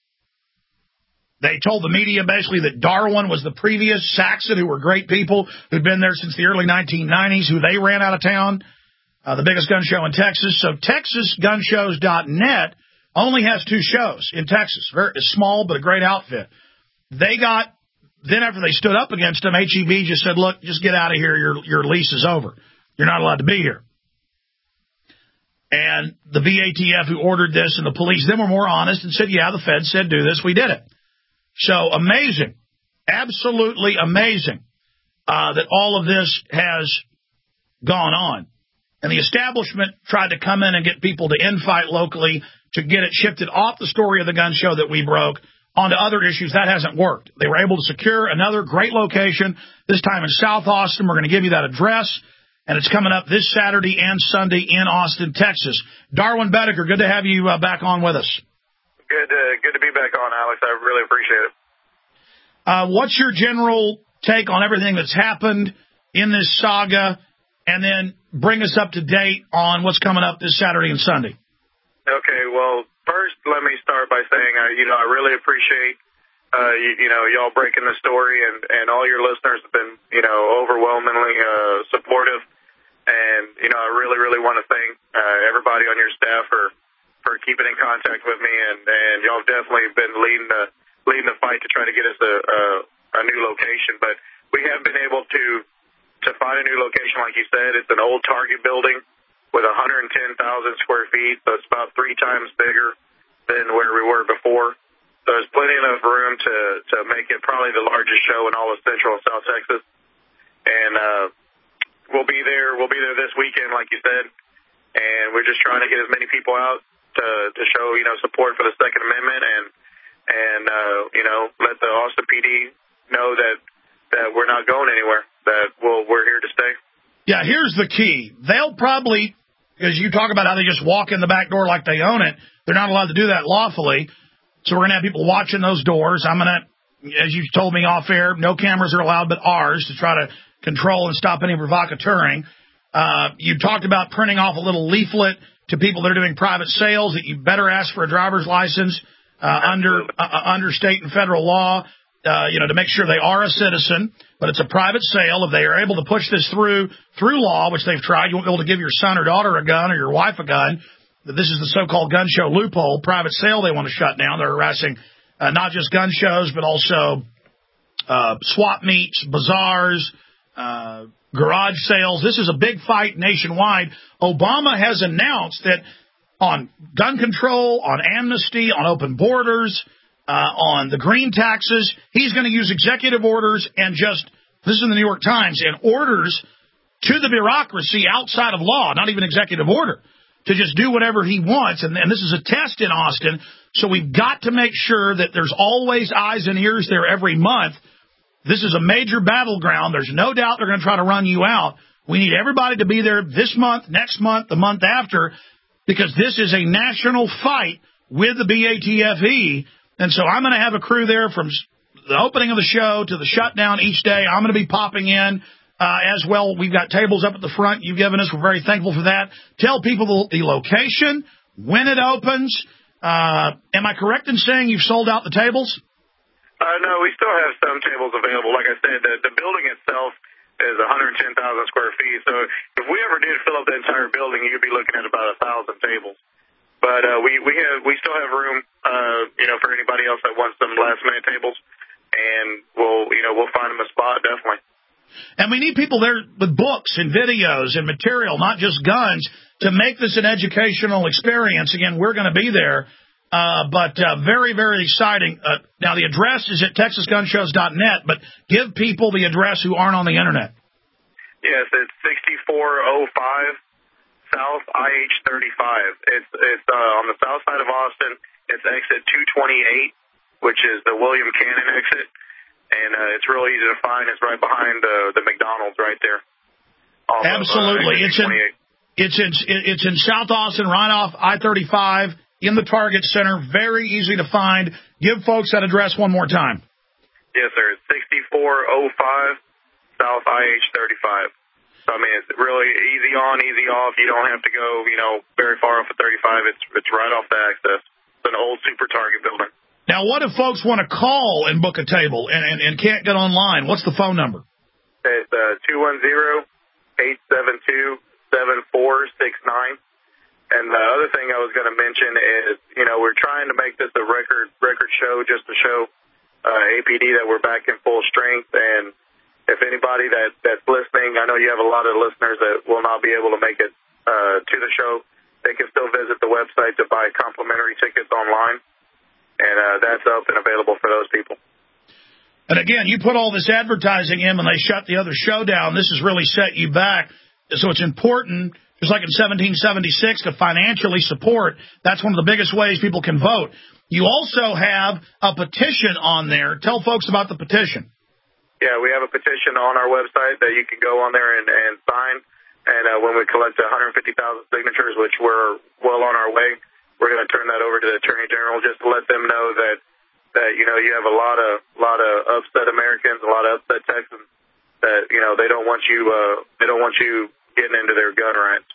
S2: They told the media basically that Darwin was the previous Saxon, who were great people who'd been there since the early nineteen nineties, who they ran out of town, uh, the biggest gun show in Texas. So Texas Gun Shows dot net only has two shows in Texas. Very small, but a great outfit. They got, then after they stood up against them, H E B just said, look, just get out of here. Your, your lease is over. You're not allowed to be here. And the V A T F who ordered this and the police then were more honest and said, yeah, the Fed said do this. We did it. So amazing, absolutely amazing uh, that all of this has gone on. And the establishment tried to come in and get people to infight locally to get it shifted off the story of the gun show that we broke onto other issues. That hasn't worked. They were able to secure another great location, this time in South Austin. We're going to give you that address, and it's coming up this Saturday and Sunday in Austin, Texas. Darwin Bedecker, good to have you uh, back on with us.
S21: Good, uh, good to be back on, Alex. I really appreciate it.
S2: Uh, what's your general take on everything that's happened in this saga, and then bring us up to date on what's coming up this Saturday and Sunday?
S21: Okay, well, first let me start by saying, uh, you know, I really appreciate, uh, you, you know, y'all breaking the story, and, and all your listeners have been, you know, overwhelmingly uh, supportive. And, you know, I really, really want to thank uh, everybody on your staff for for keeping in contact with me, and, and y'all have definitely been leading the leading the fight to try to get us a, a, a new location. But we have been able to to find a new location, like you said. It's an old Target building with one hundred ten thousand square feet, so it's about three times bigger than where we were before. So there's plenty enough room to, to make it probably the largest show in all of Central and South Texas. And uh, we'll be there. We'll be there this weekend, like you said, and we're just trying to get as many people out to to show, you know, support for the Second Amendment, and and uh, you know, let the Austin P D know that that we're not going anywhere, that we'll, we're here to stay.
S2: Yeah, here's the key. They'll probably, because you talk about how they just walk in the back door like they own it, they're not allowed to do that lawfully. So we're going to have people watching those doors. I'm going to, as you told me off air, no cameras are allowed but ours to try to control and stop any provocateuring. Uh, you talked about printing off a little leaflet to people that are doing private sales that you better ask for a driver's license uh, under uh, under state and federal law, uh, you know, to make sure they are a citizen. But it's a private sale. If they are able to push this through through law, which they've tried, you won't be able to give your son or daughter a gun or your wife a gun. This is the so-called gun show loophole, private sale they want to shut down. They're harassing uh, not just gun shows, but also uh, swap meets, bazaars, uh garage sales. This is a big fight nationwide. Obama has announced that on gun control, on amnesty, on open borders, uh, on the green taxes. He's going to use executive orders and just, this is in the New York Times, and orders to the bureaucracy outside of law, not even executive order, to just do whatever he wants. And, and this is a test in Austin, so we've got to make sure that there's always eyes and ears there every month. This is a major battleground. There's no doubt they're going to try to run you out. We need everybody to be there this month, next month, the month after, because this is a national fight with the B A T F E. And so I'm going to have a crew there from the opening of the show to the shutdown each day. I'm going to be popping in uh, as well. We've got tables up at the front you've given us. We're very thankful for that. Tell people the, the location, when it opens. Uh, am I correct in saying you've sold out the tables?
S21: Uh, no, we still have some tables available. Like I said, the, the building itself is one hundred ten thousand square feet. So if we ever did fill up the entire building, you'd be looking at about a thousand tables. But uh, we we have we still have room, uh, you know, for anybody else that wants some last minute tables, and we'll you know we'll find them a spot definitely.
S2: And we need people there with books and videos and material, not just guns, to make this an educational experience. Again, we're going to be there. Uh, but uh, very, very exciting. Uh, now, the address is at texas gun shows dot net, but give people the address who aren't on the Internet.
S21: Yes, it's sixty-four oh five South I H thirty-five. It's it's uh, on the south side of Austin. It's exit two twenty-eight, which is the William Cannon exit. And uh, it's real easy to find. It's right behind uh, the McDonald's right there.
S2: Absolutely.
S21: Of, uh,
S2: it's, in, it's, in, it's in South Austin, right off I thirty-five. In the Target Center, very easy to find. Give folks that address one more time.
S21: Yes, sir. It's sixty-four oh five South I H thirty-five. So, I mean, it's really easy on, easy off. You don't have to go, you know, very far off of thirty-five. It's it's right off the access. It's an old Super Target building.
S2: Now, what if folks want to call and book a table and, and, and can't get online? What's the phone number?
S21: It's uh, two one zero, eight seven two, seven four six nine. And the other thing I was going to mention is, you know, we're trying to make this a record record show just to show uh, A P D that we're back in full strength. And if anybody that, that's listening, I know you have a lot of listeners that will not be able to make it uh, to the show. They can still visit the website to buy complimentary tickets online. And uh, that's up and available for those people.
S2: And again, you put all this advertising in when they shut the other show down. This has really set you back. So it's important, just like in seventeen seventy-six, to financially support. That's one of the biggest ways people can vote. You also have a petition on there. Tell folks about the petition.
S21: Yeah, we have a petition on our website that you can go on there and, and sign. And uh, when we collect one hundred fifty thousand signatures, which we're well on our way, we're going to turn that over to the Attorney General just to let them know that, that you know, you have a lot of lot of upset Americans, a lot of upset Texans that, you know, they don't want you uh, they don't want you getting into their gun rights.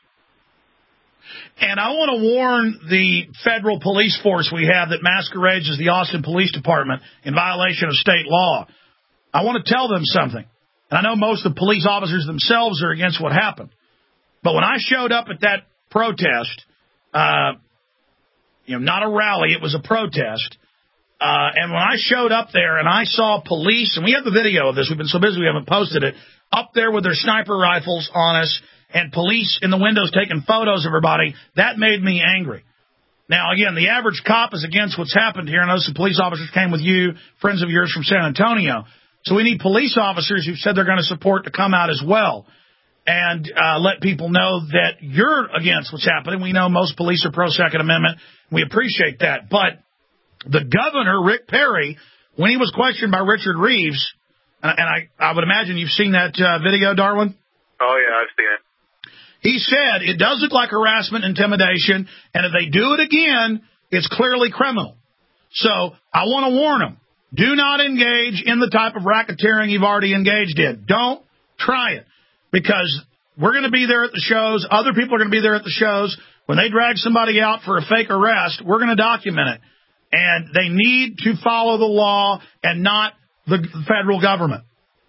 S2: And I want to warn the federal police force we have that masquerades as the Austin Police Department in violation of state law. I want to tell them something. And I know most of the police officers themselves are against what happened. But when I showed up at that protest, uh, you know, not a rally, it was a protest. Uh, and when I showed up there and I saw police, and we have the video of this, we've been so busy we haven't posted it, up there with their sniper rifles on us, and police in the windows taking photos of everybody, that made me angry. Now, again, the average cop is against what's happened here. I know some police officers came with you, friends of yours from San Antonio. So we need police officers who said they're going to support to come out as well and uh, let people know that you're against what's happening. We know most police are pro-Second Amendment. We appreciate that. But the governor, Rick Perry, when he was questioned by Richard Reeves, and I, I would imagine you've seen that uh, video, Darwin?
S21: Oh, yeah, I've seen it.
S2: He said it does look like harassment, intimidation, and if they do it again, it's clearly criminal. So I want to warn them. Do not engage in the type of racketeering you've already engaged in. Don't try it, because we're going to be there at the shows. Other people are going to be there at the shows. When they drag somebody out for a fake arrest, we're going to document it. And they need to follow the law and not the federal government.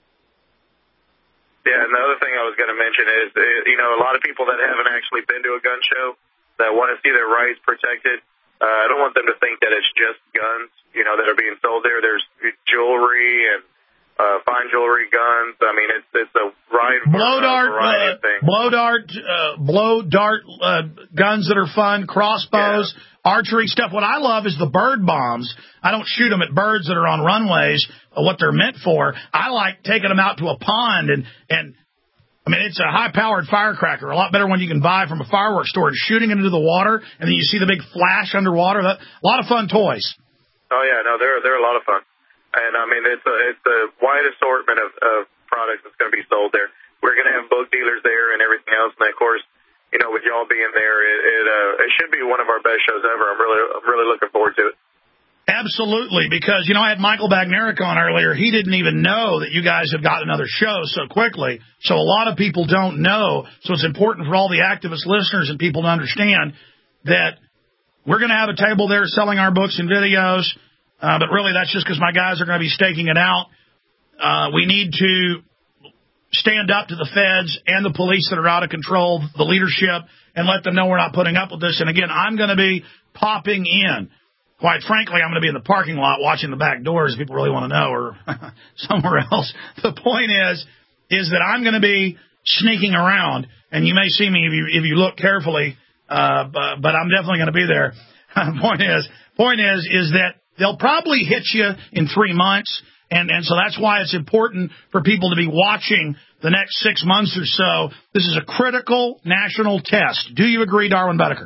S21: Yeah, and the other thing I was going to mention is, you know, a lot of people that haven't actually been to a gun show that want to see their rights protected, uh, I don't want them to think that it's just guns, you know, that are being sold there. There's jewelry and uh, fine jewelry, guns. I mean, it's it's a wide
S2: blow dart,
S21: variety
S2: uh,
S21: of things.
S2: Blow dart, uh, blow dart uh, guns that are fun, crossbows, archery stuff. What I love is the bird bombs. I don't shoot them at birds that are on runways, or what they're meant for. I like taking them out to a pond and, and I mean, it's a high-powered firecracker, a lot better one you can buy from a fireworks store, and shooting it into the water, and then you see the big flash underwater. That, a lot of fun toys.
S21: Oh, yeah, no, they're, they're a lot of fun. And, I mean, it's a, it's a wide assortment of, of products that's going to be sold there. We're going to have boat dealers there and everything else, and, of course, you know, with y'all being there, it, it, uh, it should be one of our best shows ever. I'm really, I'm really looking forward to it.
S2: Absolutely, because, you know, I had Michael Bagneric on earlier. He didn't even know that you guys have got another show so quickly. So a lot of people don't know. So it's important for all the activist listeners and people to understand that we're going to have a table there selling our books and videos. Uh, but really, that's just because my guys are going to be staking it out. Uh, we need to stand up to the feds and the police that are out of control, the leadership, and let them know we're not putting up with this. And, again, I'm going to be popping in. Quite frankly, I'm going to be in the parking lot watching the back doors if people really want to know, or somewhere else. The point is, is that I'm going to be sneaking around, and you may see me if you, if you look carefully, uh, but, but I'm definitely going to be there. point is, point is, is that they'll probably hit you in three months, and, and so that's why it's important for people to be watching the next six months or so. This is a critical national test. Do you agree, Darwin Bedecker?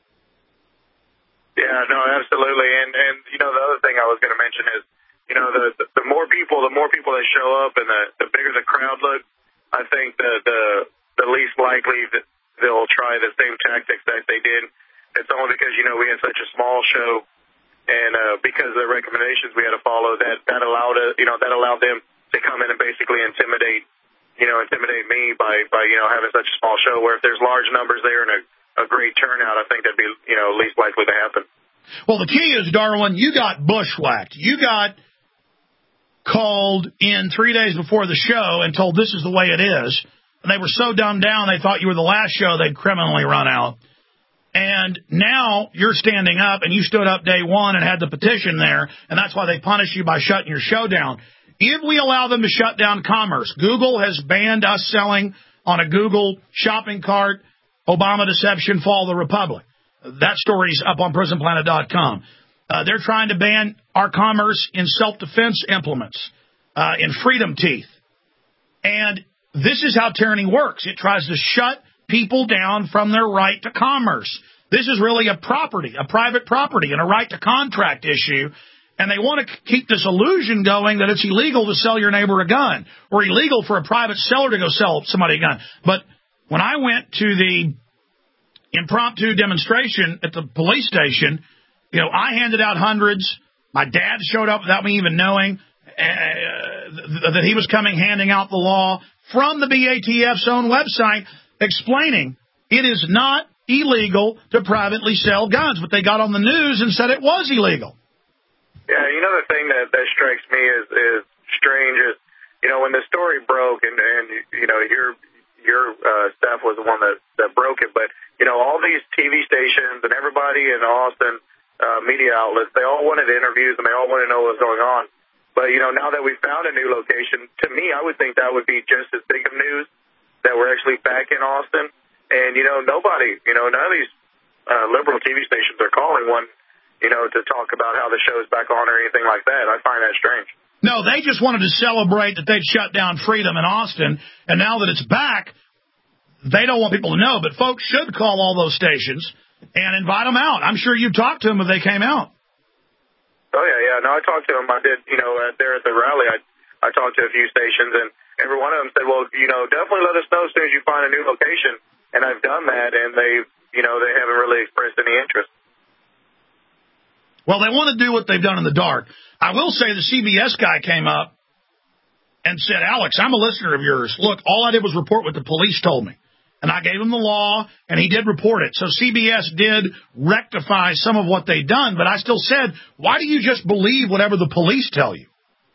S21: Yeah, no, absolutely. And, and you know, the other thing I was going to mention is, you know, the, the the more people, the more people that show up and the, the bigger the crowd looks, I think the, the, the least likely that they'll try the same tactics that they did. It's only because, you know, we had such a small show, and uh, because of the recommendations we had to follow, that, that allowed us, you know, that allowed them to come in and basically intimidate, you know, intimidate me by, by, you know, having such a small show, where if there's large numbers there and a a great turnout, I think that'd be, you know, least likely to happen.
S2: Well, the key is, Darwin, you got bushwhacked. You got called in three days before the show and told this is the way it is. And they were so dumbed down they thought you were the last show they'd criminally run out. And now you're standing up, and you stood up day one and had the petition there, and that's why they punish you by shutting your show down. If we allow them to shut down commerce, Google has banned us selling on a Google shopping cart, Obama deception, fall of the republic. That story's up on prison planet dot com. Uh, they're trying to ban our commerce in self-defense implements, uh, in freedom teeth. And this is how tyranny works. It tries to shut people down from their right to commerce. This is really a property, a private property, and a right to contract issue. And they want to keep this illusion going that it's illegal to sell your neighbor a gun, or illegal for a private seller to go sell somebody a gun. But when I went to the impromptu demonstration at the police station, you know, I handed out hundreds. My dad showed up without me even knowing uh, that he was coming, handing out the law from the B A T F's own website, explaining it is not illegal to privately sell guns. But they got on the news and said it was illegal.
S21: Yeah, you know, the thing that, that strikes me is, is strange is, you know, when the story broke, and, and you know, your your uh, staff was the one that, that broke it, but, you know, all these T V stations and everybody in Austin, uh, media outlets, they all wanted interviews and they all wanted to know what was going on. But, you know, now that we found a new location, to me, I would think that would be just as big of news that we're actually back in Austin. And, you know, nobody, you know, none of these uh, liberal T V stations are calling one, you know, to talk about how the show's back on or anything like that. I find that strange.
S2: No, they just wanted to celebrate that they'd shut down freedom in Austin, and now that it's back, they don't want people to know. But folks should call all those stations and invite them out. I'm sure you talked to them if they came out.
S21: Oh, yeah, yeah. No, I talked to them. I did, you know, uh, there at the rally, I, I talked to a few stations, and every one of them said, well, you know, definitely let us know as soon as you find a new location. And I've done that, and they, you know, they haven't really expressed any interest.
S2: Well, they want to do what they've done in the dark. I will say the C B S guy came up and said, Alex, I'm a listener of yours. Look, all I did was report what the police told me. And I gave him the law, and he did report it. So C B S did rectify some of what they'd done, but I still said, why do you just believe whatever the police tell you?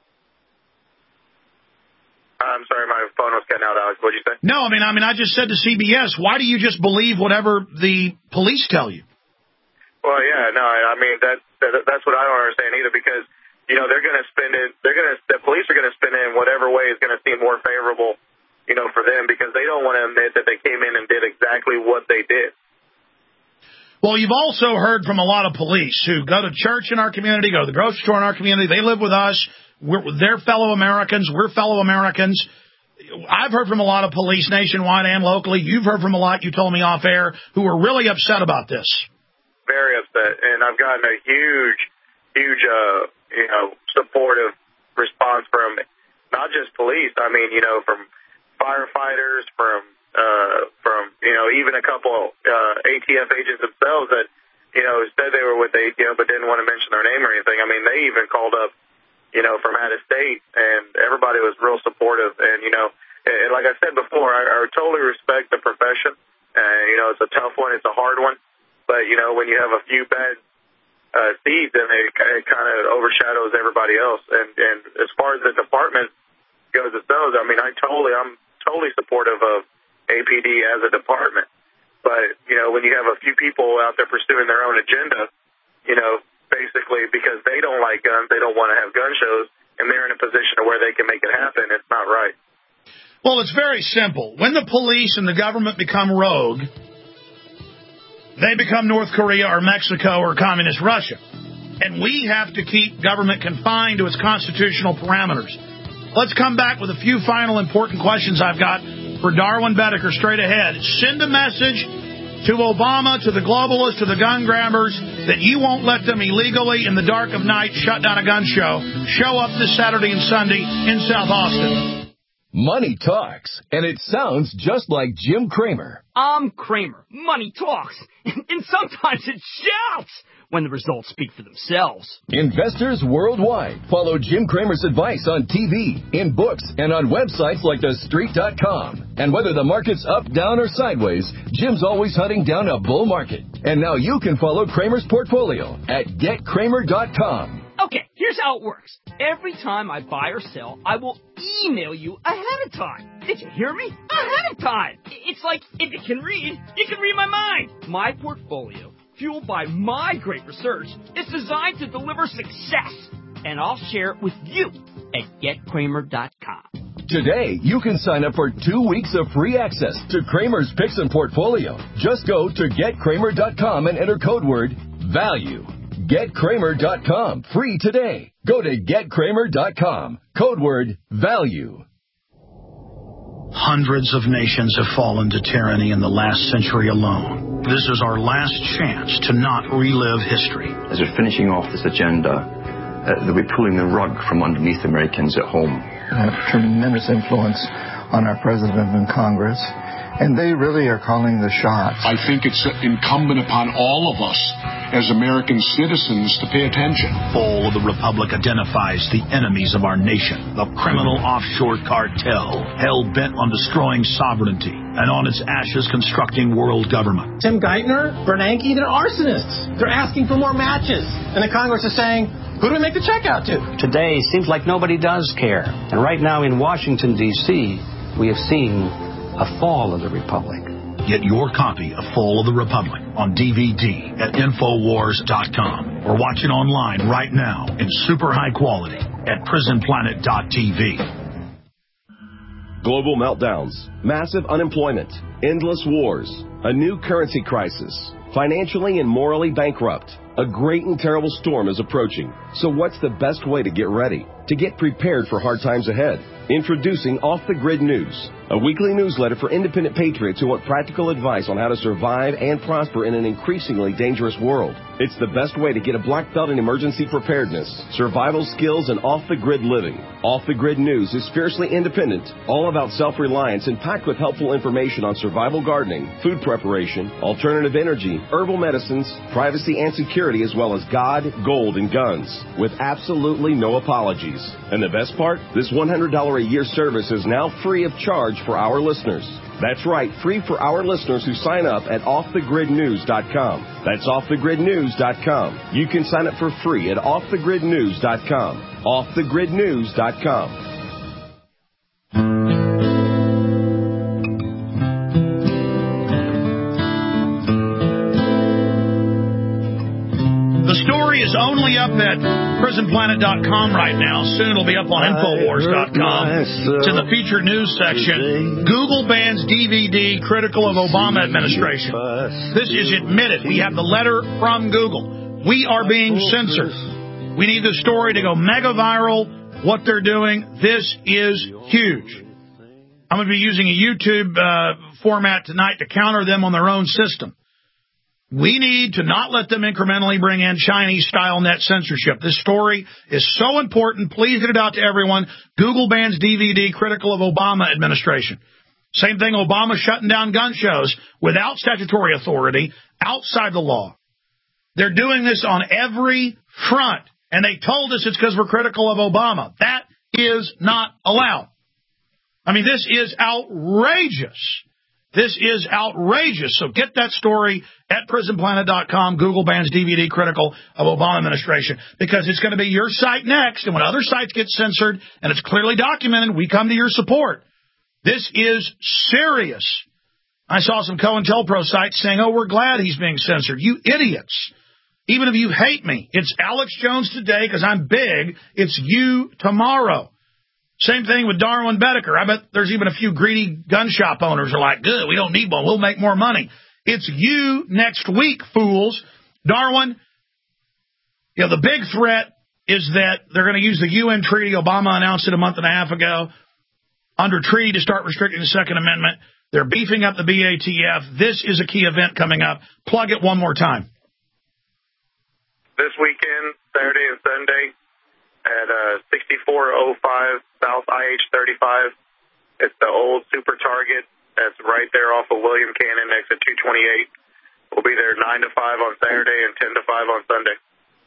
S21: I'm sorry, my phone was cutting out, Alex. What did you say?
S2: No, I mean, I mean, I just said to C B S, why do you just believe whatever the police tell you?
S21: Well, yeah, no, I mean, that, that that's what I don't understand either, because, you know, they're going to spend it, they're going to, the police are going to spend it in whatever way is going to seem more favorable, you know, for them, because they don't want to admit that they came in and did exactly what they did.
S2: Well, you've also heard from a lot of police who go to church in our community, go to the grocery store in our community. They live with us. We're, they're fellow Americans. We're fellow Americans. I've heard from a lot of police nationwide and locally. You've heard from a lot, you told me off air, who are really upset about this.
S21: Very upset. And I've gotten a huge, huge, uh, you know, supportive response from not just police. I mean, you know, from firefighters, from Uh, from, you know, even a couple uh, A T F agents themselves that, you know, said they were with the A T F but didn't want to mention their name or anything. I mean, they even called up, you know, from out of state, and everybody was real supportive. And, you know, and like I said before, I, I totally respect the profession. And, you know, it's a tough one. It's a hard one. But, you know, when you have a few bad uh, seeds, then it, it kind of overshadows everybody else. And, and as far as the department goes themselves, I mean, I totally, I'm totally supportive of A P D as a department. But, you know, when you have a few people out there pursuing their own agenda, you know, basically because they don't like guns, they don't want to have gun shows, and they're in a position where they can make it happen, it's not right.
S2: Well, it's very simple. When the police and the government become rogue, they become North Korea or Mexico or communist Russia. And we have to keep government confined to its constitutional parameters. Let's come back with a few final important questions I've got for Darwin Bedecker straight ahead. Send a message to Obama, to the globalists, to the gun grabbers, that you won't let them illegally in the dark of night shut down a gun show. Show up this Saturday and Sunday in South Austin.
S9: Money talks, and it sounds just like Jim Cramer.
S10: I'm Cramer. Money talks. And sometimes it shouts when the results speak for themselves.
S9: Investors worldwide follow Jim Cramer's advice on T V, in books, and on websites like the street dot com. And whether the market's up, down, or sideways, Jim's always hunting down a bull market. And now you can follow Cramer's portfolio at get kramer dot com.
S10: Okay, here's how it works. Every time I buy or sell, I will email you ahead of time. Did you hear me? Ahead of time. It's like, if you can read, you can read my mind. My portfolio, fueled by my great research, is designed to deliver success. And I'll share it with you at get kramer dot com.
S9: Today, you can sign up for two weeks of free access to Cramer's Picks and Portfolio. Just go to get kramer dot com and enter code word VALUE. get kramer dot com. Free today. Go to get kramer dot com. Code word VALUE.
S2: Hundreds of nations have fallen to tyranny in the last century alone. This is our last chance to not relive history.
S4: As we're finishing off this agenda, uh, that we're pulling the rug from underneath Americans at home.
S1: I have tremendous influence on our president and Congress, and they really are calling the shots.
S6: I think it's incumbent upon all of us as American citizens to pay attention.
S2: Fall of the Republic identifies the enemies of our nation, the criminal offshore cartel, hell-bent on destroying sovereignty, and on its ashes constructing world government.
S7: Tim Geithner, Bernanke, they're arsonists. They're asking for more matches. And the Congress is saying, who do we make the check out to?
S8: Today, seems like nobody does care. And right now in Washington, D C, we have seen a fall of the Republic.
S2: Get your copy of Fall of the Republic on D V D at infowars dot com or watch it online right now in super high quality at prison planet dot t v.
S22: Global meltdowns, massive unemployment, endless wars, a new currency crisis, financially and morally bankrupt. A great and terrible storm is approaching. So what's the best way to get ready? To get prepared for hard times ahead? Introducing Off the Grid News, a weekly newsletter for independent patriots who want practical advice on how to survive and prosper in an increasingly dangerous world. It's the best way to get a black belt in emergency preparedness, survival skills, and off-the-grid living. Off the Grid News is fiercely independent, all about self-reliance, and packed with helpful information on survival gardening, food preparation, alternative energy, herbal medicines, privacy and security, as well as God, gold, and guns, with absolutely no apologies. And the best part? This one hundred dollars a year service is now free of charge for our listeners. That's right, free for our listeners who sign up at off the grid news dot com. That's off the grid news dot com. You can sign up for free at off the grid news dot com. off the grid news dot com.
S2: The story is only up at prison planet dot com right now. Soon it'll be up on infowars dot com. It's in the featured news section. Google bans D V D critical of Obama administration. This is admitted. We have the letter from Google. We are being censored. We need this story to go mega viral. What they're doing, this is huge. I'm going to be using a YouTube uh, format tonight to counter them on their own system. We need to not let them incrementally bring in Chinese-style net censorship. This story is so important. Please get it out to everyone. Google bans D V D critical of Obama administration. Same thing, Obama shutting down gun shows without statutory authority, outside the law. They're doing this on every front, and they told us it's because we're critical of Obama. That is not allowed. I mean, this is outrageous. This is outrageous. So get that story at prison planet dot com. Google bans D V D critical of Obama administration, because it's going to be your site next. And when other sites get censored and it's clearly documented, we come to your support. This is serious. I saw some COINTELPRO sites saying, oh, we're glad he's being censored. You idiots. Even if you hate me, it's Alex Jones today because I'm big. It's you tomorrow. Same thing with Darwin Bedecker. I bet there's even a few greedy gun shop owners who are like, good, we don't need one. We'll make more money. It's you next week, fools. Darwin, you know, the big threat is that they're going to use the U N treaty. Obama announced it a month and a half ago under treaty to start restricting the Second Amendment. They're beefing up the B A T F. This is a key event coming up. Plug it one more time.
S21: This weekend, Saturday and Sunday, at uh, sixty-four oh five South I H thirty-five. It's the old Super Target. That's right there off of William Cannon, exit two twenty-eight. We'll be there nine to five on Saturday and ten to five on Sunday.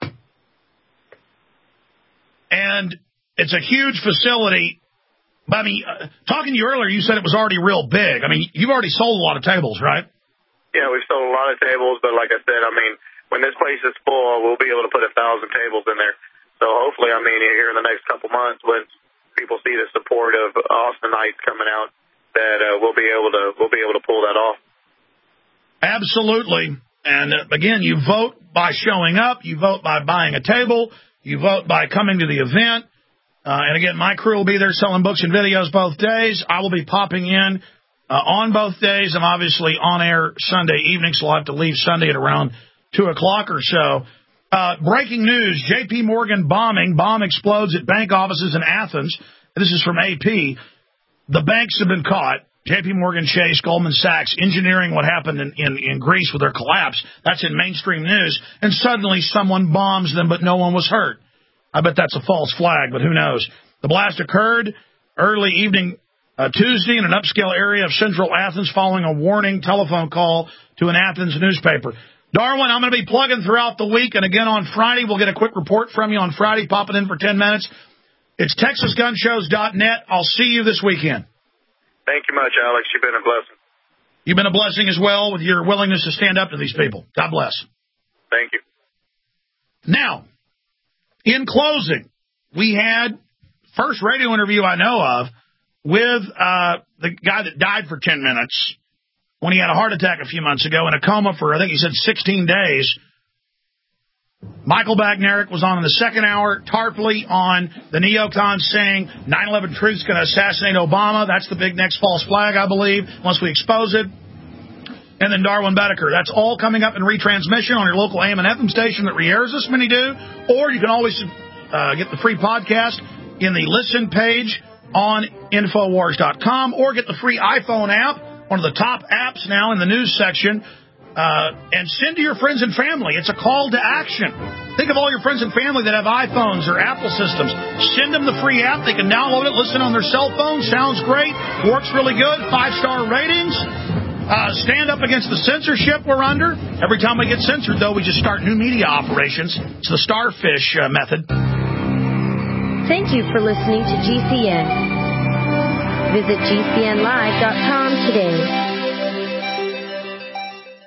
S2: And it's a huge facility. I mean, uh, talking to you earlier, you said it was already real big. I mean, you've already sold a lot of tables, right?
S21: Yeah, we've sold a lot of tables, but like I said, I mean, when this place is full, we'll be able to put a thousand tables in there. So hopefully, I mean, here in the next couple months, when people see the support of Austinites coming out, that uh, we'll be able to we'll be able to pull that off.
S2: Absolutely. And uh, again, you vote by showing up. You vote by buying a table. You vote by coming to the event. Uh, and again, my crew will be there selling books and videos both days. I will be popping in uh, on both days. I'm obviously on air Sunday evening, so I'll have to leave Sunday at around two o'clock or so. Uh, breaking news, J P Morgan bombing. Bomb explodes at bank offices in Athens. This is from A P. The banks have been caught. J P Morgan Chase, Goldman Sachs, engineering what happened in, in, in Greece with their collapse. That's in mainstream news. And suddenly someone bombs them, but no one was hurt. I bet that's a false flag, but who knows? The blast occurred early evening uh, Tuesday in an upscale area of central Athens following a warning telephone call to an Athens newspaper. Darwin, I'm going to be plugging throughout the week, and again on Friday. We'll get a quick report from you on Friday, pop it in for ten minutes. It's texas gun shows dot net. I'll see you this weekend.
S21: Thank you much, Alex. You've been a blessing.
S2: You've been a blessing as well with your willingness to stand up to these people. God bless.
S21: Thank you.
S2: Now, in closing, we had first radio interview I know of with uh, the guy that died for ten minutes when he had a heart attack a few months ago in a coma for, I think he said, sixteen days. Michael Bagnerick was on in the second hour, Tarpley on the neocons saying nine eleven truth's going to assassinate Obama. That's the big next false flag, I believe, once we expose it. And then Darwin Bedecker. That's all coming up in retransmission on your local A M and F M station that re-airs this many do. Or you can always uh, get the free podcast in the listen page on infowars dot com, or get the free iPhone app, one of the top apps now in the news section, uh, and send to your friends and family. It's a call to action. Think of all your friends and family that have iPhones or Apple systems. Send them the free app. They can download it, listen on their cell phone. Sounds great. Works really good. Five-star ratings. Uh, stand up against the censorship we're under. Every time we get censored, though, we just start new media operations. It's the starfish uh, method.
S3: Thank you for listening to G C N. Visit G C N live dot com today.